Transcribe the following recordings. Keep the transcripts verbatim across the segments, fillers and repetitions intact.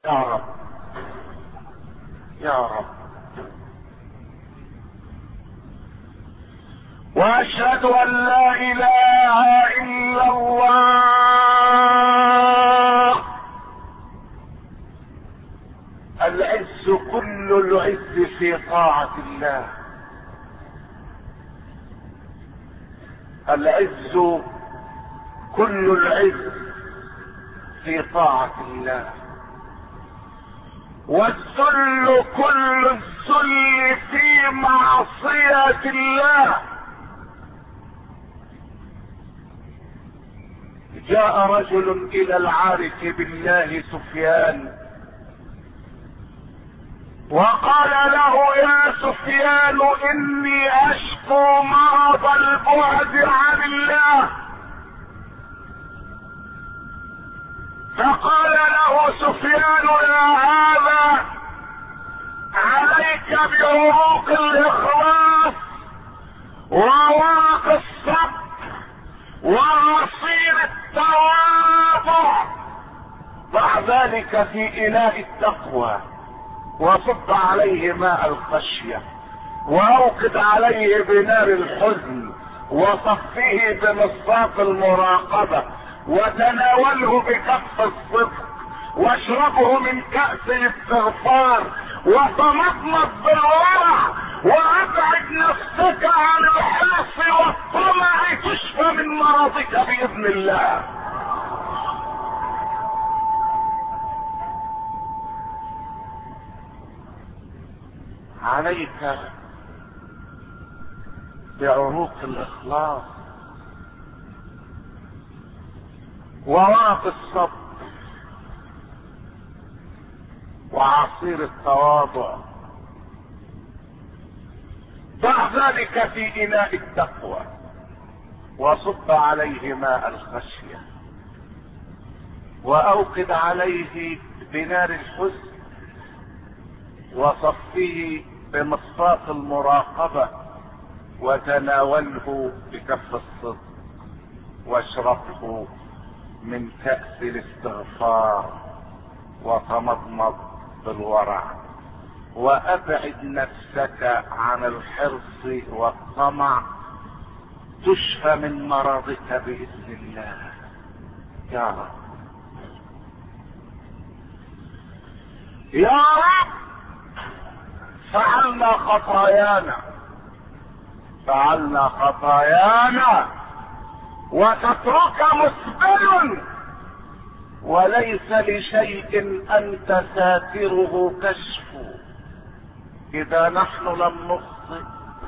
يا رب يا رب. واشهد ان لا اله الا الله. العز كل العز في طاعة الله. العز كل العز في طاعة الله، والذل كل الذل في معصية الله. جاء رجل الى العارف بالله سفيان وقال له: يا سفيان، اني اشكو مرض البعد عن الله. فقال له سفيان: يا هذا، عليك بعروق الاخلاص وورق الصبر وعصير التواضع، ضع ذلك في اناء التقوى وصب عليه ماء الخشية واوقد عليه بنار الحزن وصفه بمصاف المراقبة وتناوله بكف الصدق واشربه من كأس الاستغفار وتمضمض بالورع وابعد نفسك عن الحرص والطمع تشفى من مرضك باذن الله. عليك بعروق الاخلاص وورق الصبر وعصير التواضع، ضع ذلك في اناء التقوى وصب عليه ماء الخشية واوقد عليه بنار الحزن وصفيه بمصفاة المراقبة وتناوله بكف الصدق واشربه من كأس الاستغفار وتمضمض بالورع وابعد نفسك عن الحرص والطمع تشفى من مرضك باذن الله. يا رب يا رب، فعلنا خطايانا فعلنا خطايانا وسترك مسبل، وليس لشيء انت ساتره كشفه. اذا نحن لم نخطئ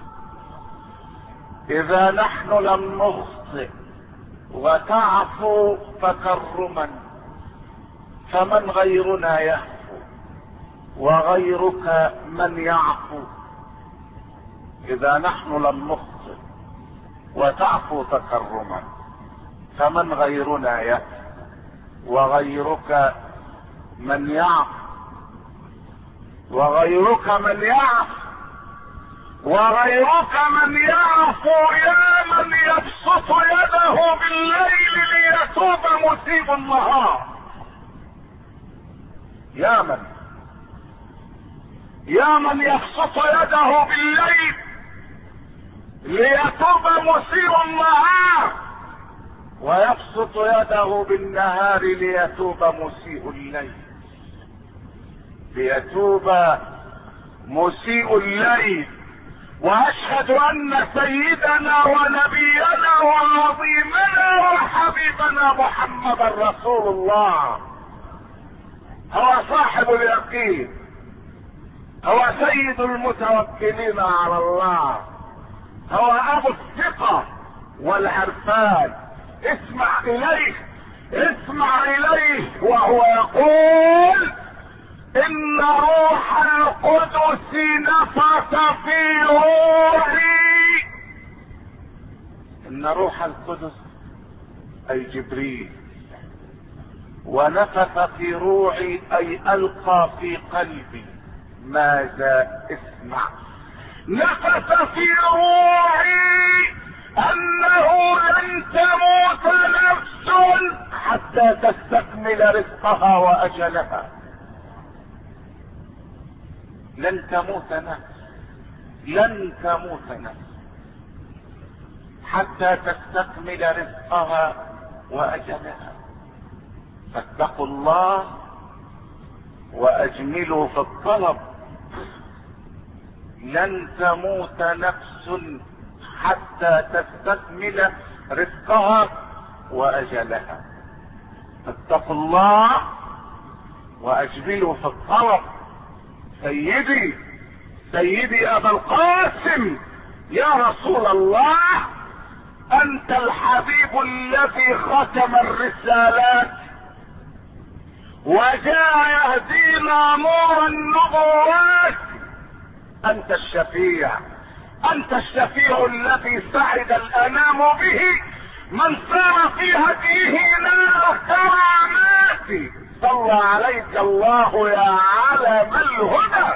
اذا نحن لم نخطئ وتعفو تكرما، فمن غيرنا يهفو وغيرك من يعفو. اذا نحن لم نخطئ وتعفو تكرما، فمن غيرنا يهفو وغيرك من يعفو وغيرك من يعفو وغيرك من يعفو يا من يبسط يده بالليل ليتوب مسيء النهار. يا من يا من يبسط يده بالليل ليتوب مسيء النهار ويبسط يده بالنهار ليتوب مسيء الليل. ليتوب مسيء الليل. واشهد ان سيدنا ونبينا وعظيمنا وحبيبنا محمد رسول الله هو صاحب اليقين، هو سيد المتوكلين على الله، هو ابو الثقة والعرفان. اسمع اليه اسمع اليه وهو يقول: ان روح القدس نفث في روحي. ان روح القدس اي جبريل، ونفث في روعي اي القى في قلبي. ماذا؟ اسمع: نفث في روعي انه لن تموت نفس حتى تستكمل رزقها واجلها. لن تموت نفس، لن تموت نفس حتى تستكمل رزقها واجلها. فاتقوا الله واجملوا في الطلب. لن تموت نفس حتى تستكمل رزقها واجلها. فاتقوا الله واجملوا في الطلب. سيدي سيدي ابا القاسم يا رسول الله، انت الحبيب الذي ختم الرسالات وجاء يهدينا نور النبوات. انت الشفيع، انت الشفيع الذي سعد الانام به، من سار في هديه نال الكرامات. صلى عليك الله يا علم الهدى،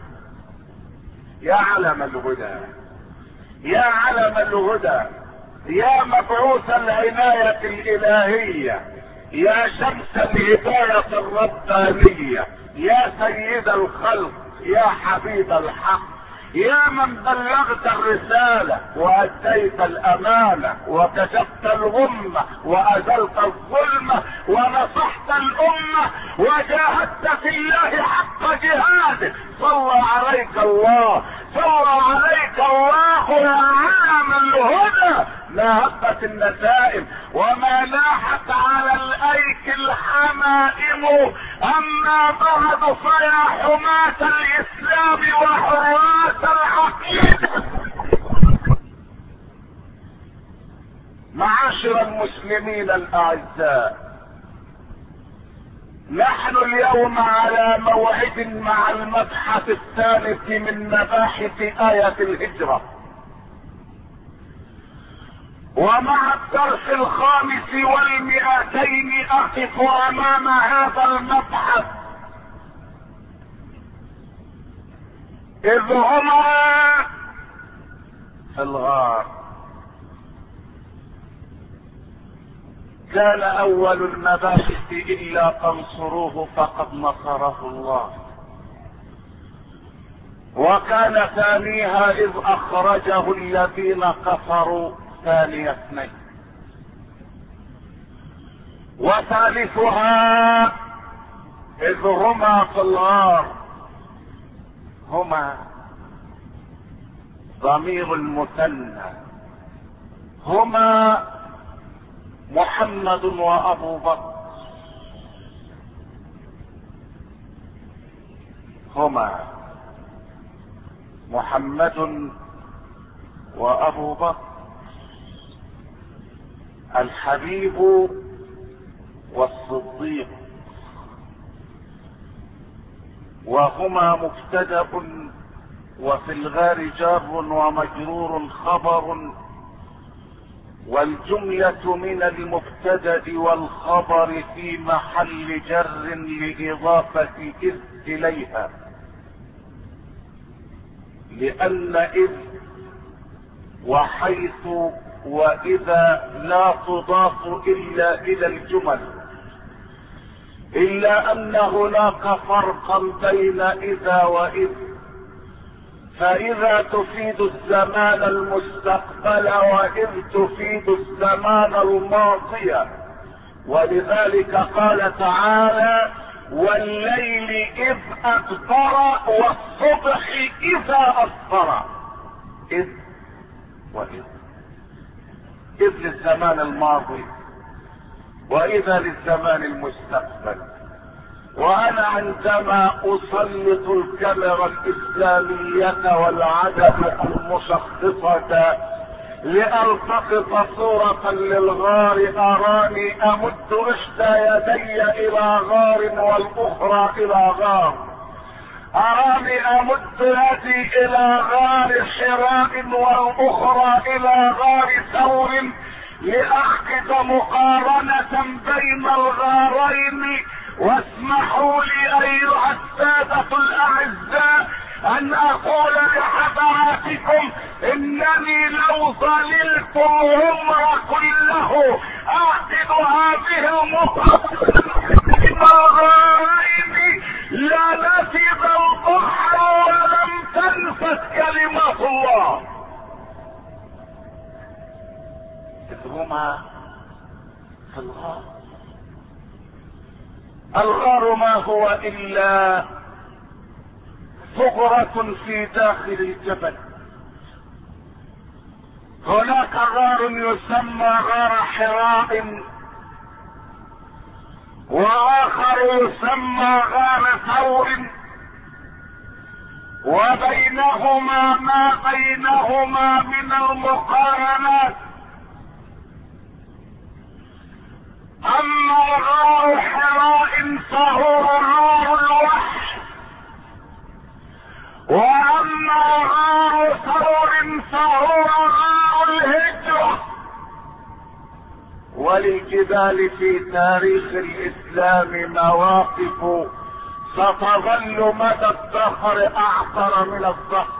يا علم الهدى، يا علم الهدى، يا مبعوث العناية الالهية، يا شمس الهداية الربانية، يا سيد الخلق، يا حبيب الحق، يا من بلغت الرسالة وأديت الأمانة وكشفت الغمة وأزلت الظلمة ونصحت الأمة وجاهدت في الله حق جهاده. صلى عليك الله، صلى عليك الله يا علم الهدى. ما هبت النسائم وما لاحت على الايك الحمائم، اما بعد فيا حماة الاسلام وحراس العقيدة. معاشر المسلمين الاعزاء، نحن اليوم على موعد مع المبحث الثالث من مباحث آية الهجرة، ومع الدرس الخامس والمئتين اقف امام هذا المبحث، اذ هما في الغار. كان اول المباحث الا تنصروه فقد نصره الله، وكان ثانيها اذ اخرجه الذين كفروا ثاني اثنين، وثالثها اذ هما في الغار. هما ضمير المثنى، هما محمد وابو بكر، هما محمد وابو بكر، الحبيب والصديق، وهما مبتدأ وفي الغار جار ومجرور خبر، والجملة من المبتدأ والخبر في محل جر لإضافة إذ إليها، لأن إذ وحيث وإذا لا تضاف إلا إلى الجمل، إلا أن هناك فرقا بين إذا وإذ، فإذا تفيد الزمان المستقبل وإذ تفيد الزمان الماضي. ولذلك قال تعالى: والليل إذ أدبر والصبح إذا أسفر. إذ وإذ، إذ للزمان الماضي وإذا للزمان المستقبل. وأنا عندما أسلط الكاميرا الإسلامية والعدد المشخصة لألتقط صورة للغار، أراني أمد إحدى يدي إلى غار والأخرى إلى غار، أراني أمد يدي إلى غار حراء والأخرى إلى غار ثور لأحقق مقارنة بين الغارين. واسمحوا لي أيها السادة الأعزاء أن أقول لحضراتكم إنني لو ظللت العمر كله أعقد هذه المقارنة بين الغارين لا نفذ البحر تنفذ كلمات الله. إذ هما في الغار. الغار ما هو إلا ثغرة في داخل الجبل. هناك غار يسمى غار حراء، واخر يسمى غار ثور، وبينهما ما بينهما من المقارنات. اما غار حراء فهو غار الوحش، واما غار ثور فهو غار الهجرة. وللجبال في تاريخ الاسلام مواقف ستظل مدى الدهر اعطر من الظهر.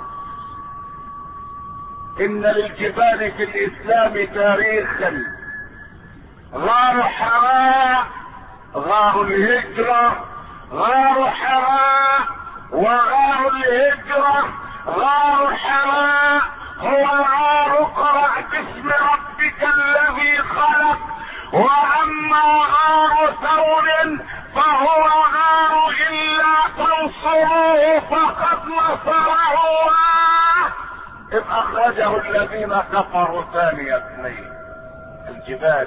ان للجبال في الاسلام تاريخا: غار حراء، غار الهجرة، غار حراء وغار الهجرة. غار حراء هو غار اقرأ باسم ربك الذي خلق، واما غار ثور فهو غار الا تنصروه فقد نصره الله، اذ اخرجه الذين كفروا ثاني اثنين. الجبال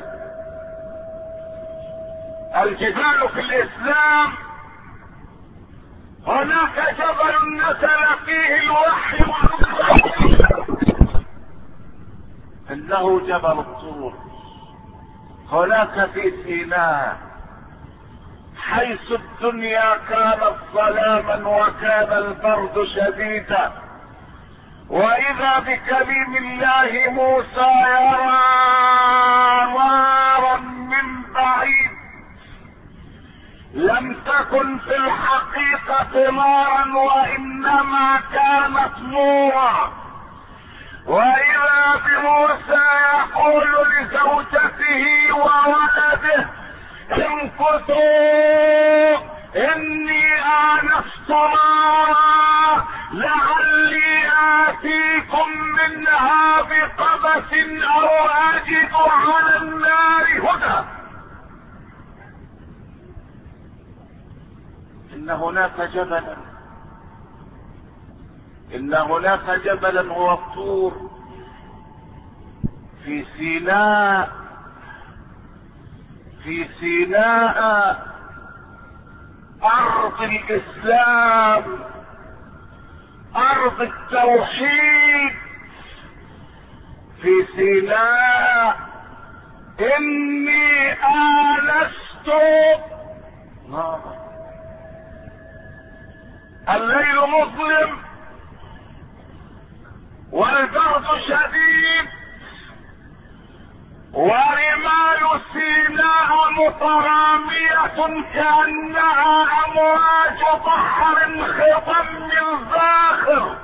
الجبال في الاسلام هناك جبل نزل فيه الوحي انه جبل الطور. هناك في سيناء حيث الدنيا كانت ظلاما وكان البرد شديدا، واذا بكليم الله موسى يرى نارا من بعيد لم تكن في الحقيقة نارا وانما كانت نورا. واذا بموسى يقول لزوجته وولده: امكثوا اني انست نارا لعلي اتيكم منها بقبس او اجد على النار هدى. ان هناك جبلا ان هناك جبلا هو الطور في سيناء في سيناء ارض الاسلام، ارض التوحيد. في سيناء اني آنست نارا. الليل مظلم والبرد شديد، ورمال سيناء مترامية كأنها امواج بحر خضم زاخر.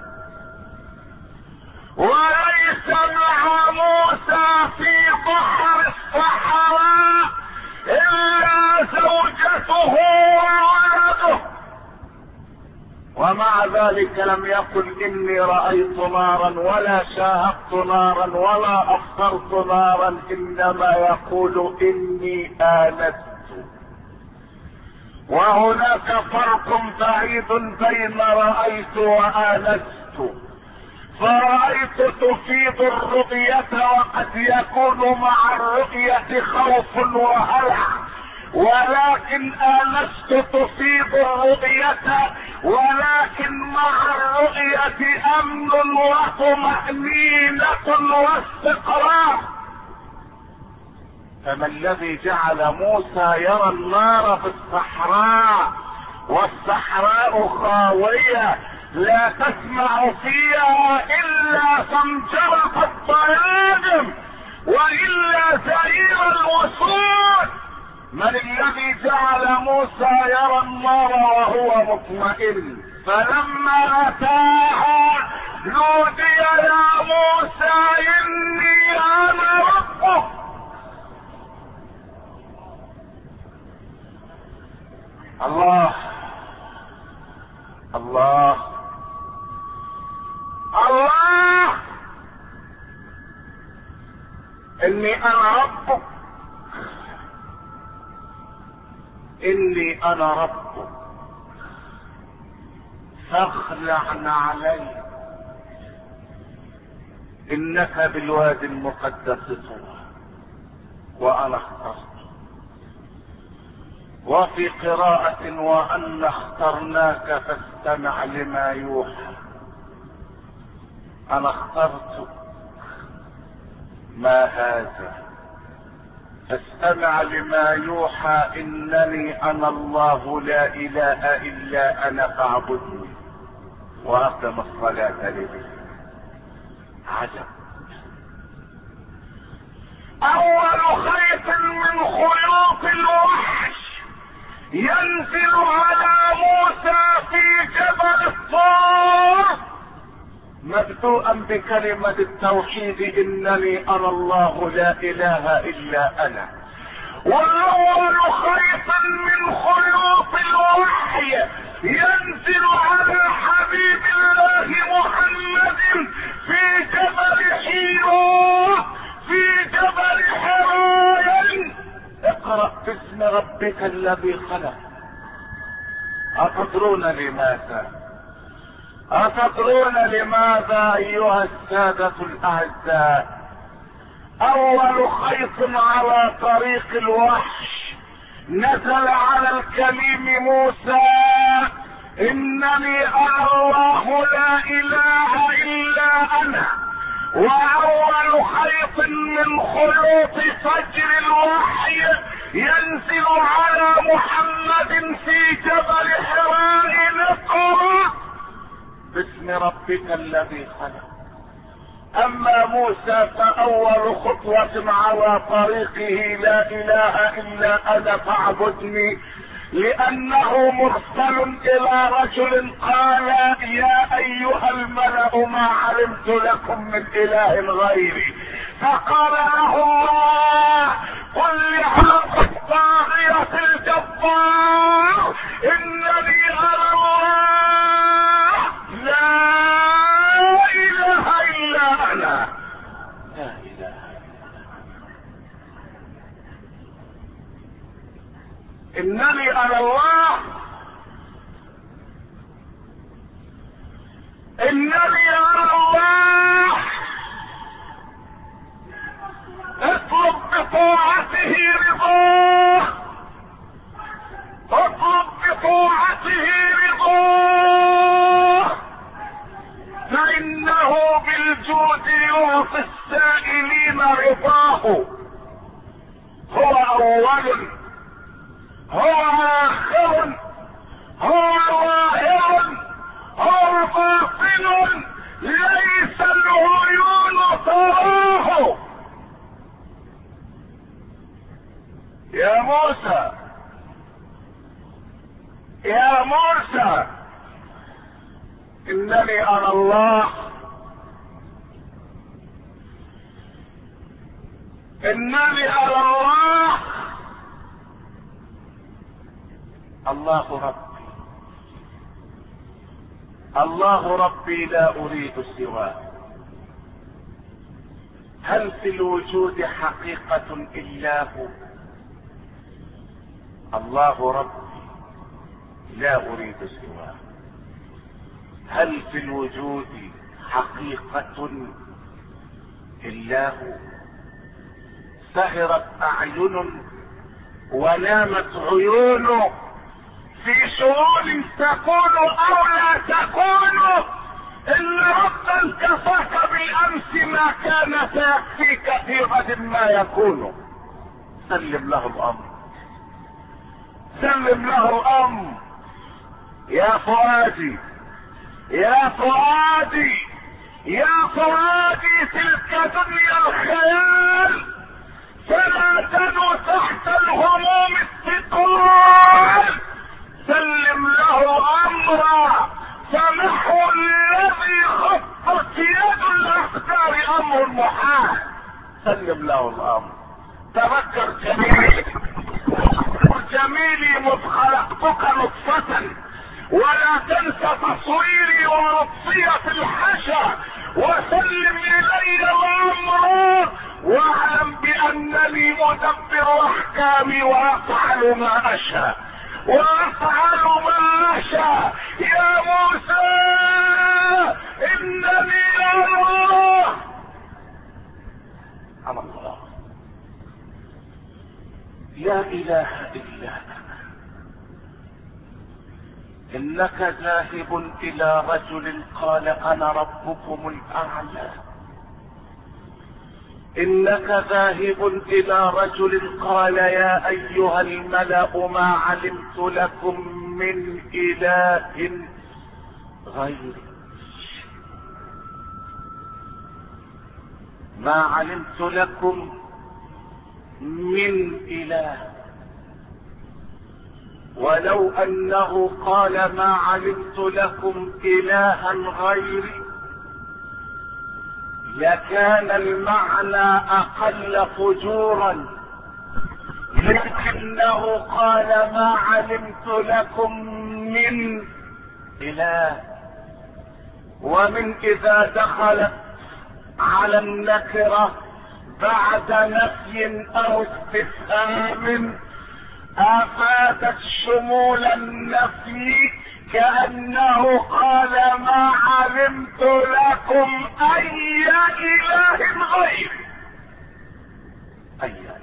وليس مع موسى في بحر الصحراء الا زوجته وولده، ومع ذلك لم يقل اني رأيت نارا ولا شاهدت نارا ولا ابصرت نارا، انما يقول اني آنست. وهناك فرق بعيد بين رأيت وآنست. فرأيت تفيد الرؤية، وقد يكون مع الرؤية خوف وهلع، ولكن آنست تفيد الرؤية، ولكن مع الرؤية امن وطمأنينة واستقرار. فما الذي جعل موسى يرى النار في الصحراء والصحراء خاوية لا تسمع فيها الا زمجرة الطيادم والا زئير الوسود؟ من الذي جعل موسى يرى النار وهو مطمئن؟ فلما اتاها نودي يا موسى اني انا ربك. الله الله اني انا ربك، اني انا ربك فاخلع علي، انك بالوادي المقدس طوى وانا اخترت. وفي قراءة وأن اخترناك فاستمع لما يوحى. أنا اخترت ما هذا فاستمع لما يوحى، إنني أنا الله لا إله إلا أنا فاعبدني وأقم الصلاة لي. عجب. أول خيط من خيوط الوحش ينزل على موسى في جبل الطور مبدوءا بكلمة التوحيد، انني انا الله لا اله الا انا. واول خيط من خيوط الوحي ينزل على حبيب الله محمد في جبل حيرو في جبل حراء. اقرأ باسم ربك الذي خلق. أتدرون لماذا؟ أتدرون لماذا أيها السادة الأعزاء؟ أول خيط على طريق الوحش نزل على الكليم موسى، إنني أنا الله لا إله إلا أنا. واول خيط من خيوط فجر الوحي ينزل على محمد في جبل حراء نقرأ باسم ربك الذي خلق. اما موسى فاول خطوة على طريقه لا اله الا انا فاعبدني، لانه مرسل الى رجل قال يا ايها الملأ ما علمت لكم من اله غيري، فقال له الله قل لهذا الطاغية الجبار انني انا الله لا اله الا انا. لا اله انني انا الله، انني انا الله. اطلب بطاعته رضاه، اطلب بطاعته رضاه، فانه بالجود يعطي السائلين رضاه. هو اول، هو آخر، هو ظاهر، هو باطن، ليس العيون تراه. يا موسى يا موسى انني انا الله، انني انا الله، الله ربي، الله ربي لا اريد سواه. هل في الوجود حقيقة الا هو؟ الله ربي لا اريد سواه. هل في الوجود حقيقة الا هو؟ سهرت اعين ونامت عيون في شؤون تكون او لا تكون، ان ربا كفاك بالامس ما كان سيكفيك في غد ما يكون. سلم له الامر، سلم له الامر. يا فؤادي يا فؤادي يا فؤادي، تلك دنيا الخيال، فلا تدو تحت الهموم الثقال. سلم له امرا، فنحو الذي خطت يد الاقدار امر محال. سلم له الامر. تذكر جميلي، جميلي مذ خلقتك نطفة، ولا تنس تصويري ورصية الحشا، وسلم الي الامر واعلم بانني مدبر احكامي وافعل ما اشاء وافعل ما اشاء. يا موسى انني الله على الله لا اله الا انا. انك ذاهب الى رجل قال انا ربكم الاعلى. انك ذاهب الى رجل قال يا ايها الملأ ما علمت لكم من اله غيري ما علمت لكم من اله. ولو انه قال ما علمت لكم الها غيري لكان المعنى اقل فجورا، لكنه قال ما علمت لكم من اله. ومن اذا دخلت على النكرة بعد نفي او استفهام افادت شمول النفي، كأنه قال ما علمت لكم اي اله غير اي اله.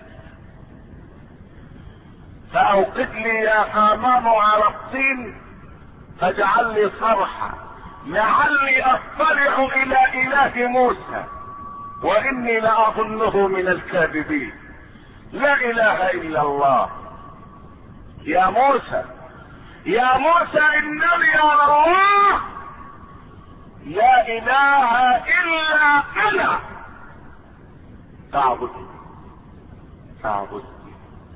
فاوقد لي يا هامان على الطين فاجعل لي صرحا لعلي اطلع الى اله موسى واني لاظنه من الكاذبين. لا اله الا الله. يا موسى يا موسى انني انا الله لا اله الا انا فاعبدني فاعبدني.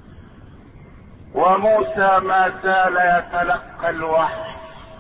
وموسى ما زال يتلقى الوحي،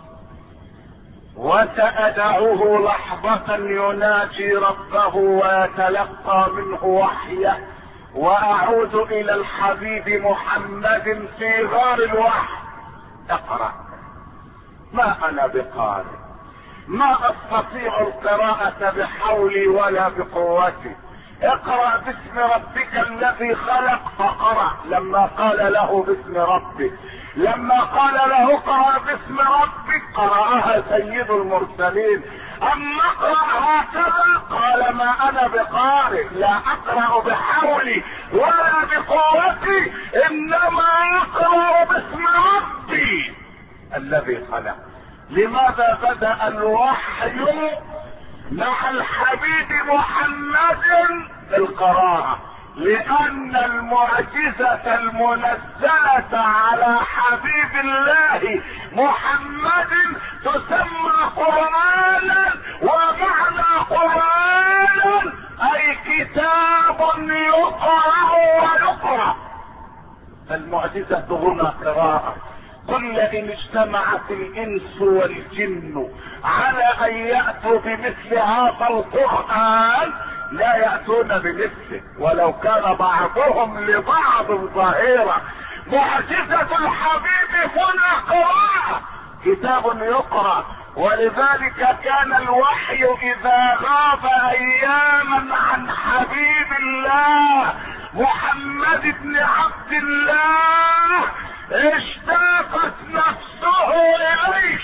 وسأدعه لحظة يناجي ربه ويتلقى منه وحيه، واعود الى الحبيب محمد في غار الوحي. اقرأ. ما انا بقارئ، ما استطيع القراءة بحولي ولا بقوتي. اقرأ باسم ربك الذي خلق فقرأ. لما قال له باسم ربك، لما قال له اقرأ باسم ربك قرأها سيد المرسلين. اما اقرأ هكذا قال ما انا بقارئ، لا اقرأ بحولي ولا بقوتي، انما اقرأ باسم ربي الذي خلق. لماذا بدأ الوحي مع الحبيب محمد بالقراءة؟ لان المعجزة المنزلة على حبيب الله محمد تسمى قرآنا، ومعنى قرآنا اي كتاب يقرأ ويقرأ. فالمعجزة هنا قراءة. قل ان اجتمعت الانس والجن على ان يأتوا بمثل هذا القرآن لا يأتون بمثله ولو كان بعضهم لبعض ظهيرا. معجزة الحبيب هنا قراءة، كتاب يقرأ. ولذلك كان الوحي اذا غاب اياما عن حبيب الله محمد بن عبد الله اشتاقت نفسه اليه،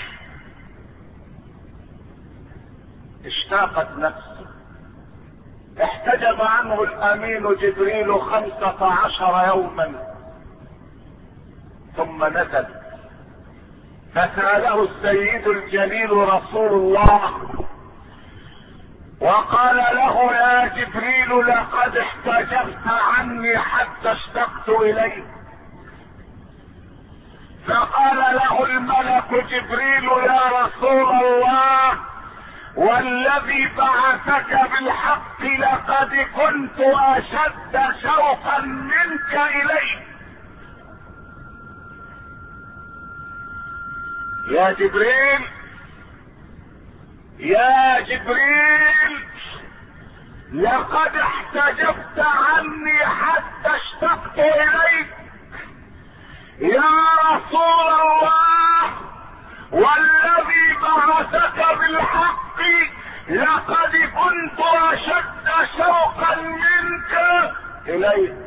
اشتاقت نفسه. احتجب عنه الامين جبريل خمسة عشر يوما ثم نزل فسأله السيد الجليل رسول الله وقال له يا جبريل لقد احتجبت عني حتى اشتقت اليك. فقال له الملك جبريل يا رسول الله والذي بعثك بالحق لقد كنت اشد شوقا منك اليه. يا جبريل يا جبريل لقد احتجبت عني حتى اشتقت اليك يا رسول الله والذي بعثك بالحق لقد كنت اشد شوقا منك اليه،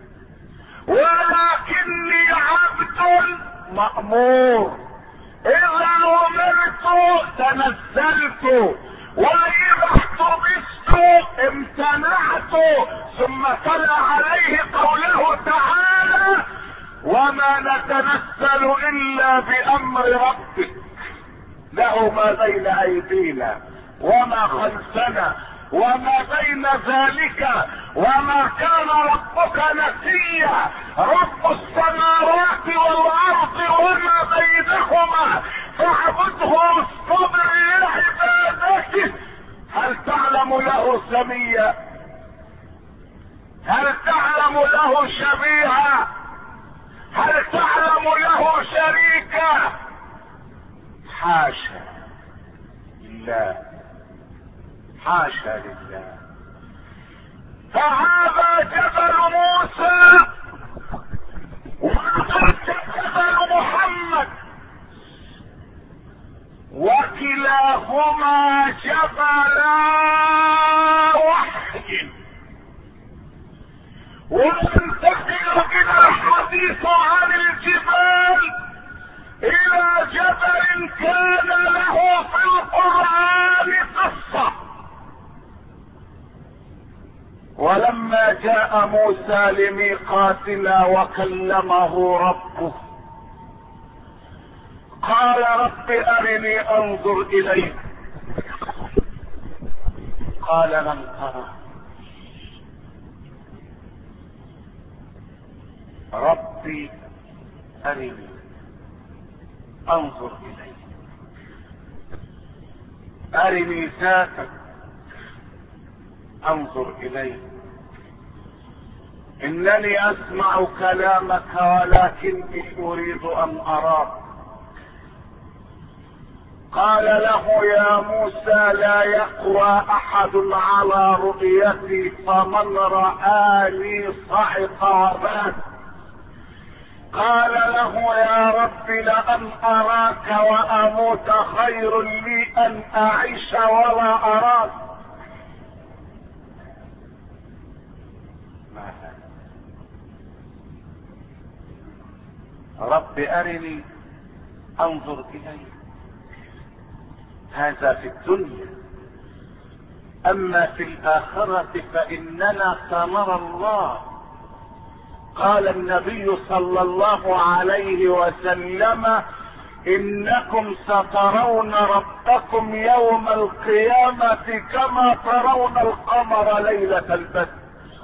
ولكني عبد مأمور، اذا امرت تنزلت واذا احتبست امتنعت. ثم تلا عليه قوله تعالى: وما نتنزل الا بامر ربك له ما بين ايدينا وما خلفنا وما بين ذلك وما كان ربك نسيا. رب السماوات والارض وما بينهما فاعبده واصطبر لعبادته. هل تعلم له سميا؟ هل تعلم له شبيها؟ هل تعلم له شريكا؟ حاشا لله، حاشا لله. فهذا جبل موسى وهذا جبل محمد، وكلاهما جبلا وحي. وينتقل بنا الحديث عن الجبال الى جبل كان له في القرآن قصة. ولما جاء موسى لميقاتنا وكلمه ربه قال: رب ارني انظر اليك. قال: لم ترى. ربي ارني انظر اليك، ارني ذاتك انظر اليك، انني اسمع كلامك ولكني اريد ان اراك. قال له: يا موسى لا يقوى احد على رؤيتي، فمن رآني صعق ومات. قال له: يا رب لأن اراك واموت خير لي ان اعيش ولا اراك. رب ارني انظر اليك. هذا في الدنيا، اما في الاخرة فاننا سنرى الله. قال النبي صلى الله عليه وسلم: انكم سترون ربكم يوم القيامة كما ترون القمر ليلة البدر.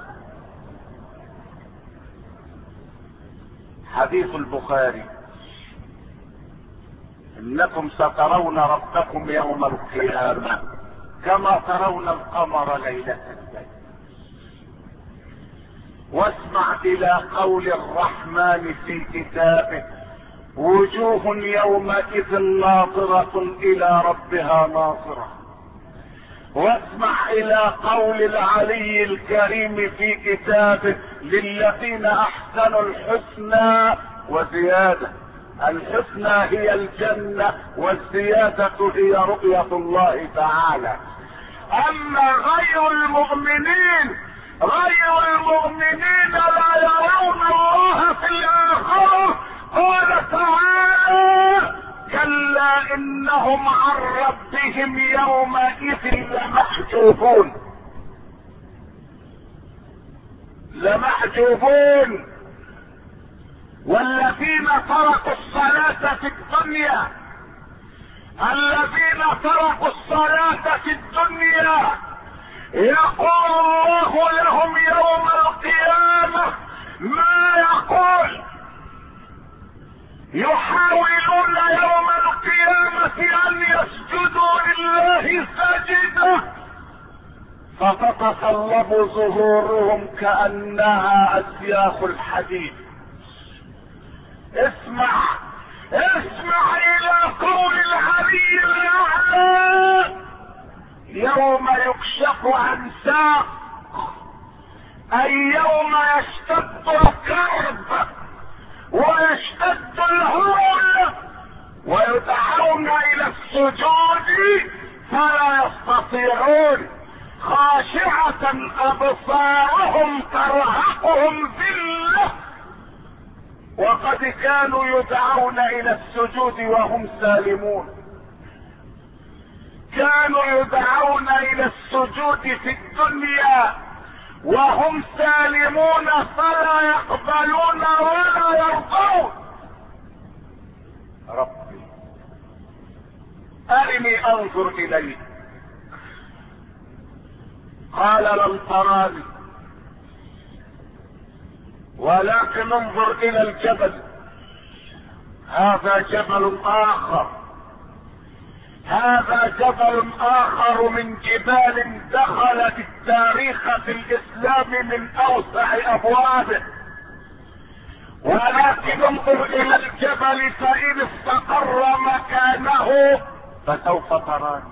حديث البخاري: انكم سترون ربكم يوم القيامة كما ترون القمر ليلة البدر. واسمع الى قول الرحمن في كتابه: وجوه يومئذ ناظرة الى ربها ناظرة. واسمع الى قول العلي الكريم في كتابه: للذين احسنوا الحسنى وزيادة. الحسنى هي الجنة والزيادة هي رؤية الله تعالى. اما غير المؤمنين غير المؤمنين لا يرون الله في الاخرة. قال تعالى: كلا انهم عن ربهم يومئذ لمحجوبون لمحجوبون. والذين تركوا الصلاة في الدنيا الذين تركوا الصلاة في الدنيا يقول الله لهم يوم القيامة ما يقول. يحاولون يوم القيامة ان يسجدوا لله سجدة فتتصلب ظهورهم كأنها اسياخ الحديد. اسمع اسمع الى قول العلي الاعلى: يوم يكشف عن ساق، اي يوم يشتد الكرب ويشتد الهول ويدعون الى السجود فلا يستطيعون، خاشعة أبصارهم ترهقهم ذلة، وقد كانوا يدعون إلى السجود وهم سالمون. كانوا يدعون إلى السجود في الدنيا وهم سالمون، فلا يقبلون ولا يرضون. ربي أرني أنظر إليك. قال لن تراني ولكن انظر إلى الجبل، هذا جبل آخر، هذا جبل آخر من جبال دخلت التاريخ في الإسلام من أوسع أبوابه، ولكن انظر إلى الجبل فإن استقر مكانه فسوف تراني،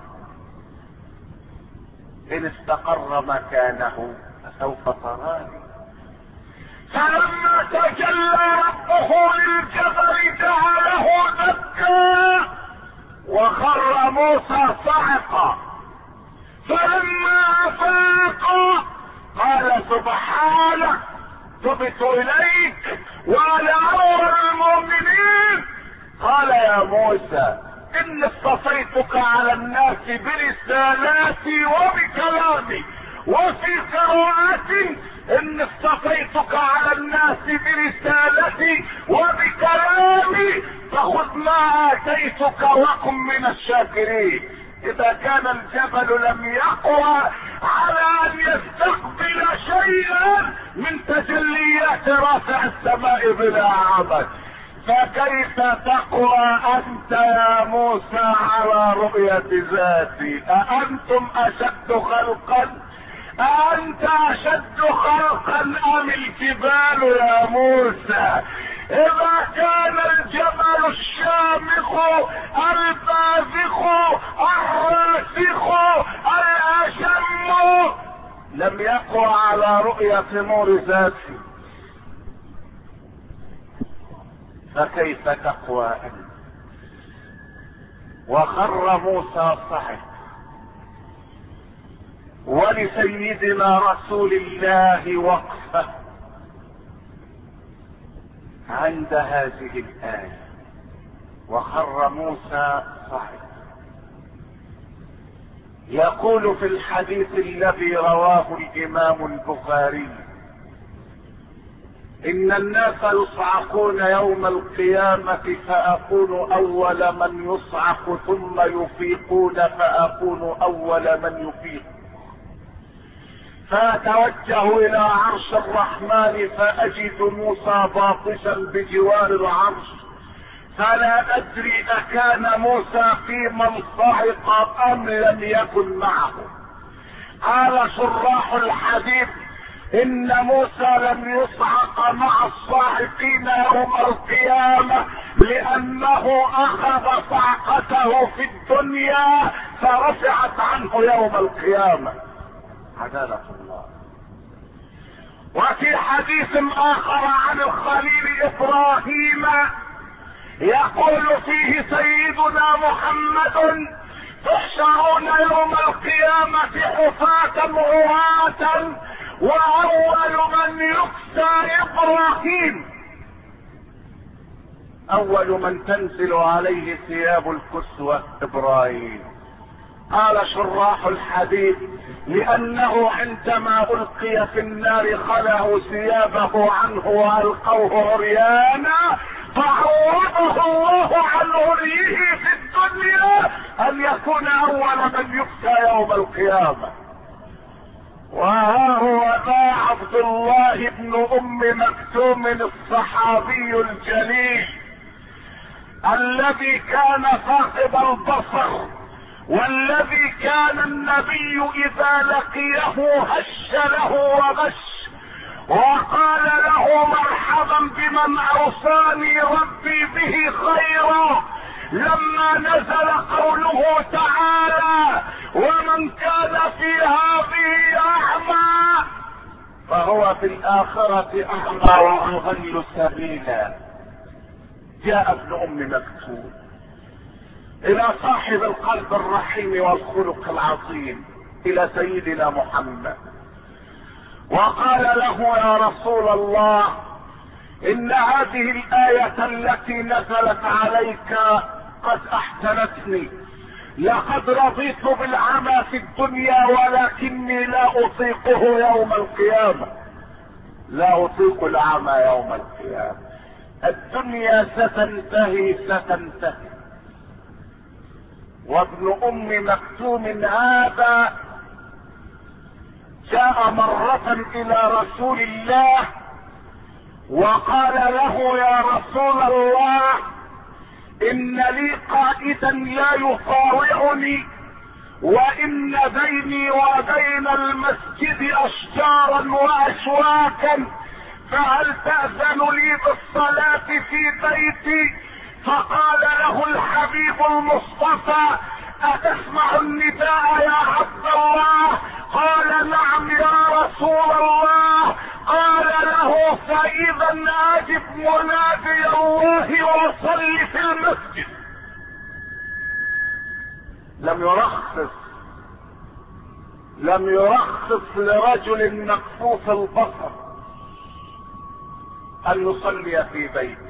إن استقر مكانه فسوف تراني. فلما تجلى ربه للجبل جعله دكا وخر موسى صعقا، فلما افاق قال سبحانك تبت اليك وانا اول المؤمنين. قال يا موسى اني اصطفيتك على الناس برسالاتي وبكلامي، وفي قراءة اني اصطفيتك على الناس برسالتي وبكلامي فخذ ما اتيتك وكن من الشاكرين. اذا كان الجبل لم يقوى على ان يستقبل شيئا من تجليات رافع السماء بلا عمد، فكيف تقوى انت يا موسى على رؤية ذاتي؟ أأنتم اشد خلقا أأنت أشد خلقا أم الجبال يا موسى؟ إذا كان الجبل الشامخ البازخ الراسخ الأشم لم يقوى على رؤية نور ذاتي، فكيف تقوى أنت؟ وخر موسى صعق. ولسيدنا رسول الله وقفة عند هذه الآية، وخر موسى صعق. يقول في الحديث الذي رواه الإمام البخاري إن الناس يصعقون يوم القيامة فأكون أول من يصعق ثم يفيقون فأكون أول من يفيق، فأتوجه إلى عرش الرحمن فأجد موسى باطشا بجوار العرش، فلا أدري أكان موسى في من صعق أم لم يكن معه. قال شراح الحديث إن موسى لم يصعق مع الصاعقين يوم القيامة لأنه أخذ صعقته في الدنيا فرفعت عنه يوم القيامة. عدالة الله. وفي حديث آخر عن الخليل إبراهيم يقول فيه سيدنا محمد تحشرون يوم القيامة حفاة عراة وأول من يكسى إبراهيم، أول من تنزل عليه ثياب الكسوة إبراهيم. قال شراح الحديث لأنه عندما ألقي في النار خلعوا ثيابه عنه وألقوه عريانا فعوضه الله عن عريه في الدنيا أن يكون أول من يكسى يوم القيامة. وها هو ذا عبد الله بن أم مكتوم الصحابي الجليل الذي كان فاقد البصر، والذي كان النبي اذا لقيه هش له وغش وقال له مرحبا بمن اوصاني ربي به خيرا، لما نزل قوله تعالى ومن كان في هذه اعمى فهو في الاخرة اعمى واضل سبيلا. جاء ابن ام مكتوم الى صاحب القلب الرحيم والخلق العظيم، الى سيدنا محمد، وقال له: يا رسول الله، ان هذه الآية التي نزلت عليك قد احزنتني، لقد رضيت بالعمى في الدنيا ولكني لا اطيقه يوم القيامة، لا اطيق العمى يوم القيامة. الدنيا ستنتهي ستنتهي. وابن ام مكتوم هذا جاء مرة الى رسول الله وقال له: يا رسول الله، ان لي قائدا لا يطاوعني، وان بيني وبين المسجد اشجارا واشواكا، فهل تأذن لي بالصلاة في بيتي؟ فقال له الحبيب المصطفى: أتسمع النداء يا عبد الله؟ قال: نعم يا رسول الله. قال له: فإذا أجب منادي الله وصل في المسجد. لم يرخص لم يرخص لرجل مكفوف البصر ان يصلي في بيته،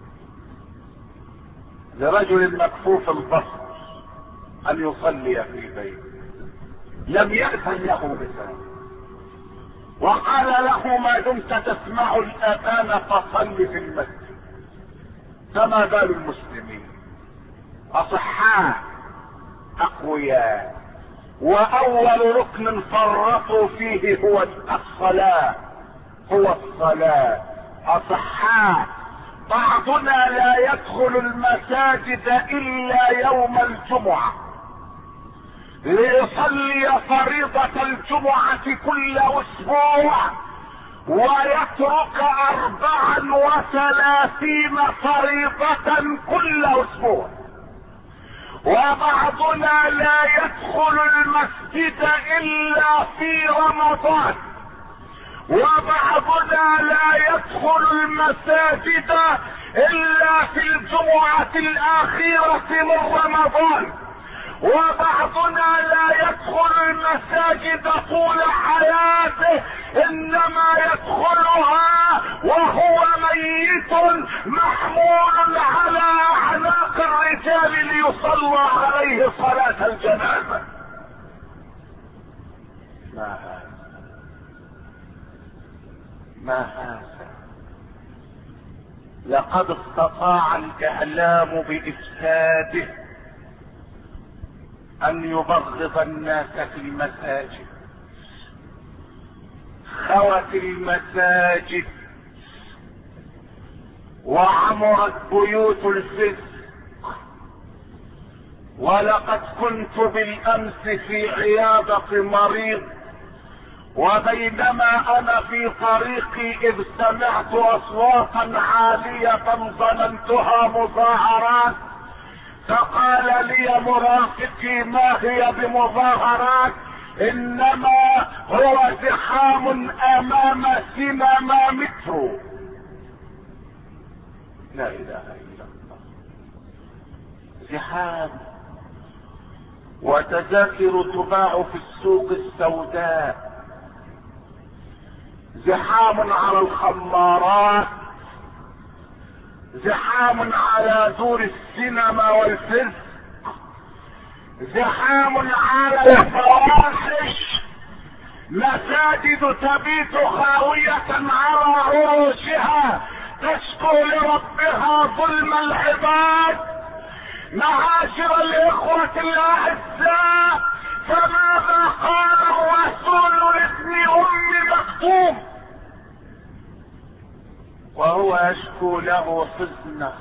لرجل مكفوف البصر ان يصلي في بيته، لم يأذن له بذلك، وقال له: ما دمت تسمع الاذان فصل في المسجد. فما بال المسلمين اصحاء اقوياء، واول ركن فرطوا فيه هو الصلاة هو الصلاة اصحاء. بعضنا لا يدخل المساجد الا يوم الجمعة ليصلي فريضة الجمعة كل اسبوع، ويترك اربعا وثلاثين فريضة كل اسبوع. وبعضنا لا يدخل المسجد الا في رمضان، وبعضنا لا يدخل المساجد الا في الجمعة الاخيرة من رمضان، وبعضنا لا يدخل المساجد طول حياته، انما يدخلها وهو ميت محمول على اعناق الرجال ليصلى عليه صلاة الجنازة. ما هذا ما هذا لقد استطاع الاعلام بافساده ان يبغض الناس في المساجد. خوت المساجد وعمرت بيوت الفسق. ولقد كنت بالامس في عيادة مريض، وبينما انا في طريقي اذ سمعت اصواتا عالية ظننتها مظاهرات، فقال لي مرافقي: ما هي بمظاهرات، انما هو زحام امام سينما مترو. لا اله الا الله. زحام وتذاكر تباع في السوق السوداء، زحام على الخمارات، زحام على دور السينما والفيلم، زحام على الفواحش، مساجد تبيت خاوية على عروشها تشكو لربها ظلم العباد. معاشر الاخوة الاعزاء، فماذا قال الرسول لابن ام مكتوم وهو يشكو له حزنه،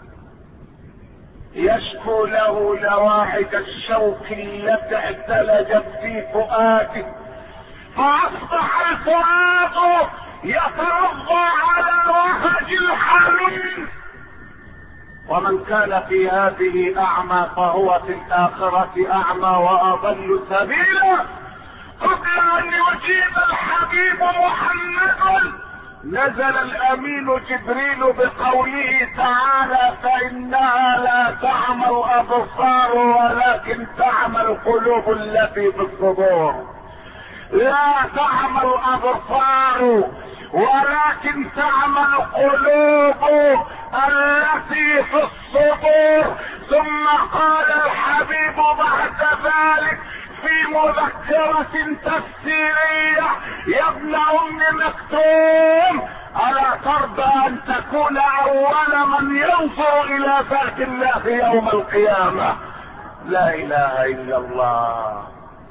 يشكو له لواعد الشوك التي اعتلجت في فؤاده، فاصبح الفؤاد يترضى على وهج الحلم. ومن كان في هذه اعمى فهو في الاخرة اعمى واضل سبيلا. قبل ان يجيب الحبيب محمد نزل الامين جبريل بقوله تعالى: فانها لا تعمى الابصار ولكن تعمى القلوب التي في الصدور. لا تعمى الابصار ولكن تعمى القلوب التي في الصدور. ثم قال الحبيب بعد ذلك في مذكرة تفسيرية: يا ابن ام مكتوم، الا ترضى ان تكون اول من ينظر الى ذات الله يوم القيامة؟ لا اله الا الله،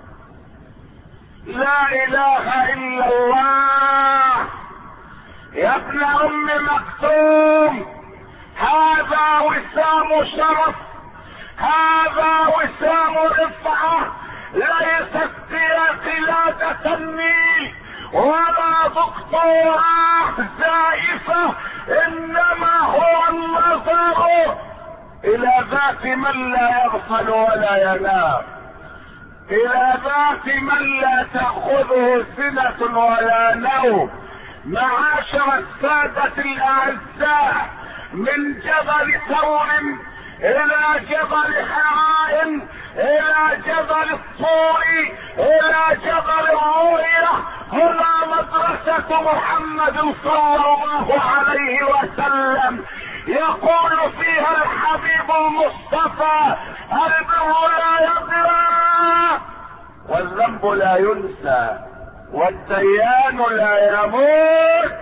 لا اله الا الله. يا ابن ام مكتوم، هذا وسام شرف، هذا وسام رفعة، ليست هي قلادة النيل ولا دكتوراه زائفة، انما هو النظر الى ذات من لا يغفل ولا ينام، الى ذات من لا تأخذه سنة ولا نوم. معاشر السادة الاعزاء، من جبل ثور الى جبل حراء الى جبل الطور الى جبل الرؤية، هنا مدرسة محمد صلى الله عليه وسلم. يقول فيها الحبيب المصطفى: البر لا يضيع والذنب لا ينسى والديان لا يموت.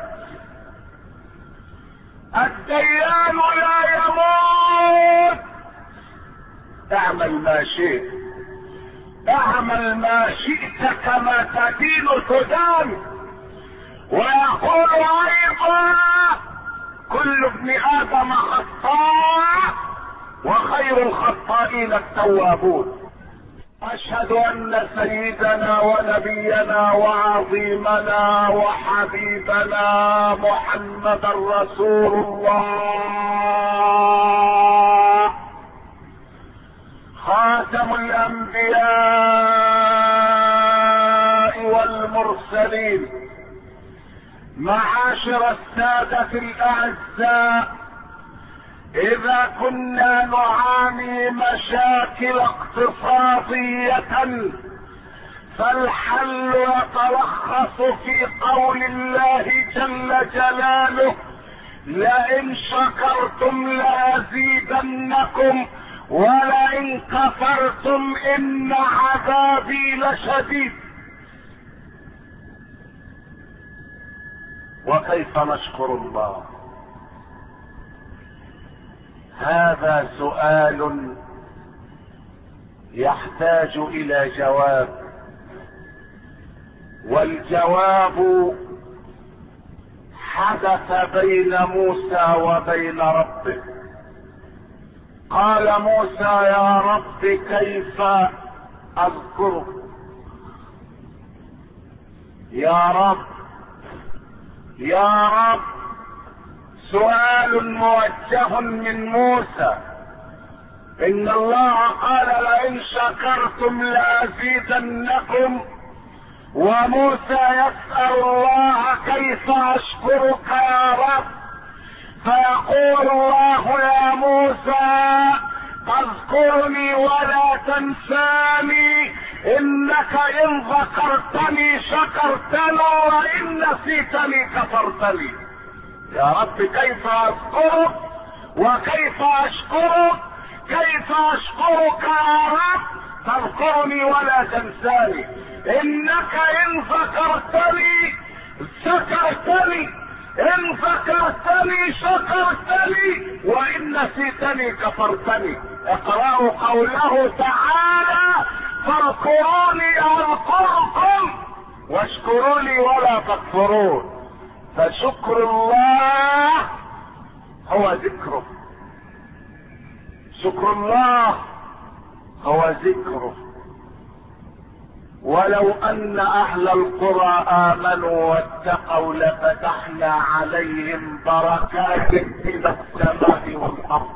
الديان لا يموت. اعمل ما شئت، اعمل ما شئت كما تدين تدان. ويقول ايضا: كل ابن ادم خطاء وخير الخطائين التوابون. اشهد ان سيدنا ونبينا وعظيمنا وحبيبنا محمدا رسول الله، خاتم الانبياء والمرسلين. معاشر السادة الاعزاء، اذا كنا نعاني مشاكل اقتصادية فالحل يتلخص في قول الله جل جلاله: لئن شكرتم لازيدنكم ولئن كفرتم ان عذابي لشديد. وكيف نشكر الله؟ هذا سؤال يحتاج الى جواب، والجواب حدث بين موسى وبين ربه. قال موسى: يا رب كيف اذكرك؟ يا رب يا رب سؤال موجه من موسى. ان الله قال: لئن شكرتم لازيدنكم، وموسى يسأل الله: كيف اشكرك يا رب؟ فيقول الله: يا موسى اذكرني ولا تنساني، انك ان ذكرتني شكرتني وان نسيتني كفرتني. يا رب كيف اذكرك وكيف اشكرك؟ كيف اشكرك يا رب؟ تذكرني ولا تنساني، انك ان ذكرتني شكرتني، ان ذكرتني شكرتني وان نسيتني كفرتني. اقرأوا قوله تعالى: فاذكروني اذكركم واشكروا لي ولا تكفرون. فشكر الله هو ذكره، شكر الله هو ذكره. ولو ان اهل القرى امنوا واتقوا لفتحنا عليهم بركات من السماء والارض.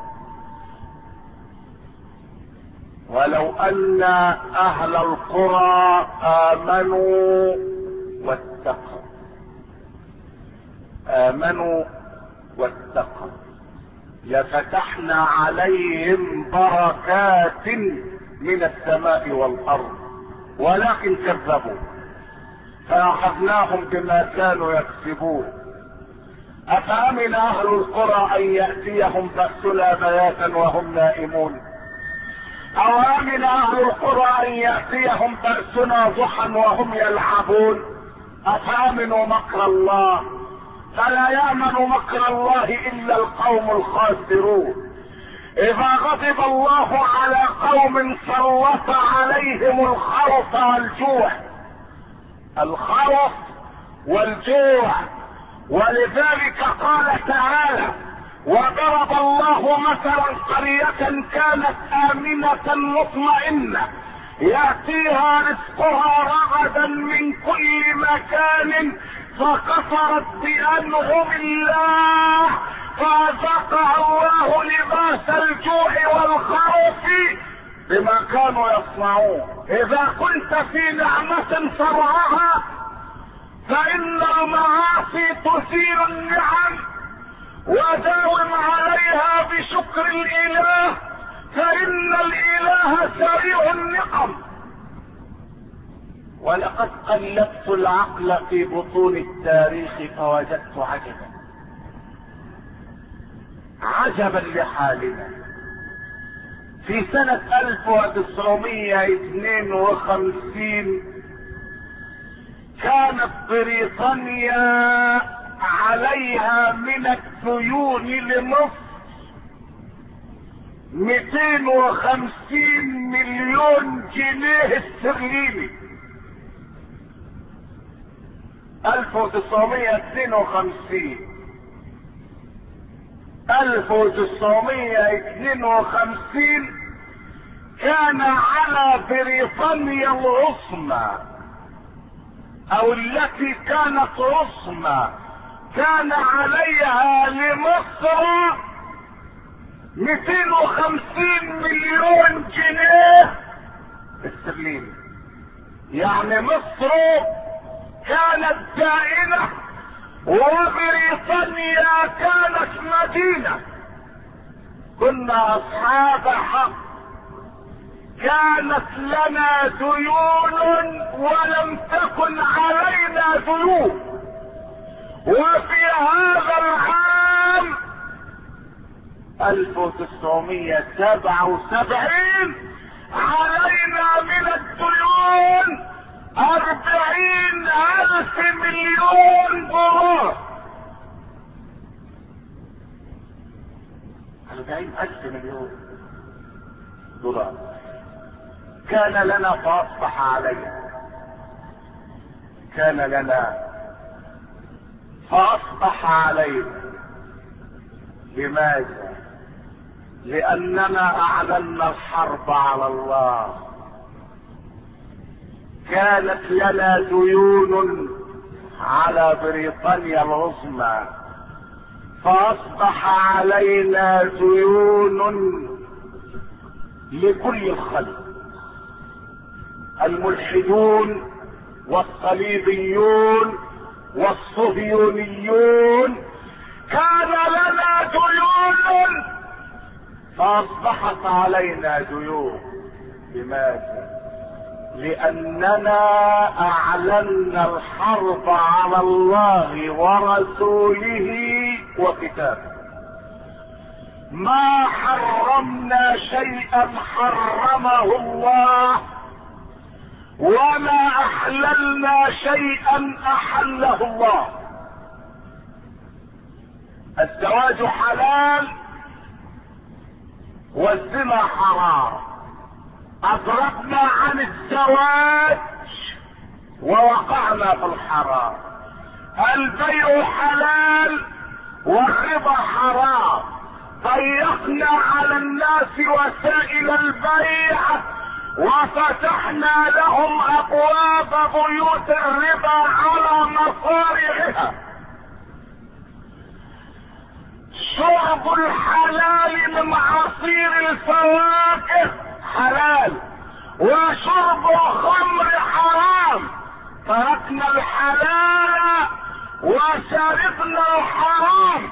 ولو ان اهل القرى امنوا واتقوا امنوا واتقوا لفتحنا عليهم بركات من السماء والارض ولكن كذبوا فاخذناهم بما كانوا يكسبون. افامن اهل القرى ان ياتيهم باسنا بياتا وهم نائمون او امن اهل القرى ان ياتيهم باسنا ضحى وهم يلعبون. افامنوا مكر الله فلا يامن مكر الله الا القوم الخاسرون. اذا غضب الله على قوم سلط عليهم الخوف والجوع الخوف والجوع ولذلك قال تعالى وضرب الله مثلا قرية كانت آمنة مطمئنة يأتيها رزقها رغدا من كل مكان فكفرت بأنعم الله فأذاقها الله لباس الجوع والخوف بما كانوا يصنعون. إذا كنت في نعمة فرعها فإن المعاصي تثير النعم وداوم عليها بشكر الإله فإن الإله سريع النقم. ولقد قلبت العقل في بطون التاريخ فوجدت عجبا عجبا لحالنا. في سنة ألف وتسعمائة واثنين وخمسين كانت بريطانيا عليها من الديون لمصر مئتين وخمسين مليون جنيه استرليني. ألف وتسعمائة واثنين وخمسين ألف وتسعمائة واثنين وخمسين كان على بريطانيا العظمى او التي كانت عظمى كان عليها لمصر مئتين وخمسين مليون جنيه استرليني. يعني مصر كانت دائنة وبريطانيا كانت مدينة. كنا اصحاب حق كانت لنا ديون ولم تكن علينا ديون. وفي هذا العام ألف وتسعمائة وسبعة وسبعين علينا من الديون أربعين ألف مليون دولار. أربعين ألف مليون دولار كان لنا فأصبح علينا كان لنا فأصبح علينا. لماذا؟ لأننا أعلنا الحرب على الله. كانت لنا ديون على بريطانيا العظمى فأصبح علينا ديون لكل الخلق. الملحدون والصليبيون والصهيونيون كان لنا ديون فأصبحت علينا ديون. لماذا؟ لأننا أعلنا الحرب على الله ورسوله وكتابه. ما حرمنا شيئا حرمه الله وما أحللنا شيئا أحله الله. الزواج حلال والزنا حرام. أضربنا عن الزواج ووقعنا في الحرام. البيع حلال والربا حرام. ضيقنا على الناس وسائل البيع وفتحنا لهم ابواب بيوت الربا على مصارعها. شرب الحلال من عصير الفواكه حلال وشرب الخمر حرام. تركنا الحلال وشاربنا الحرام.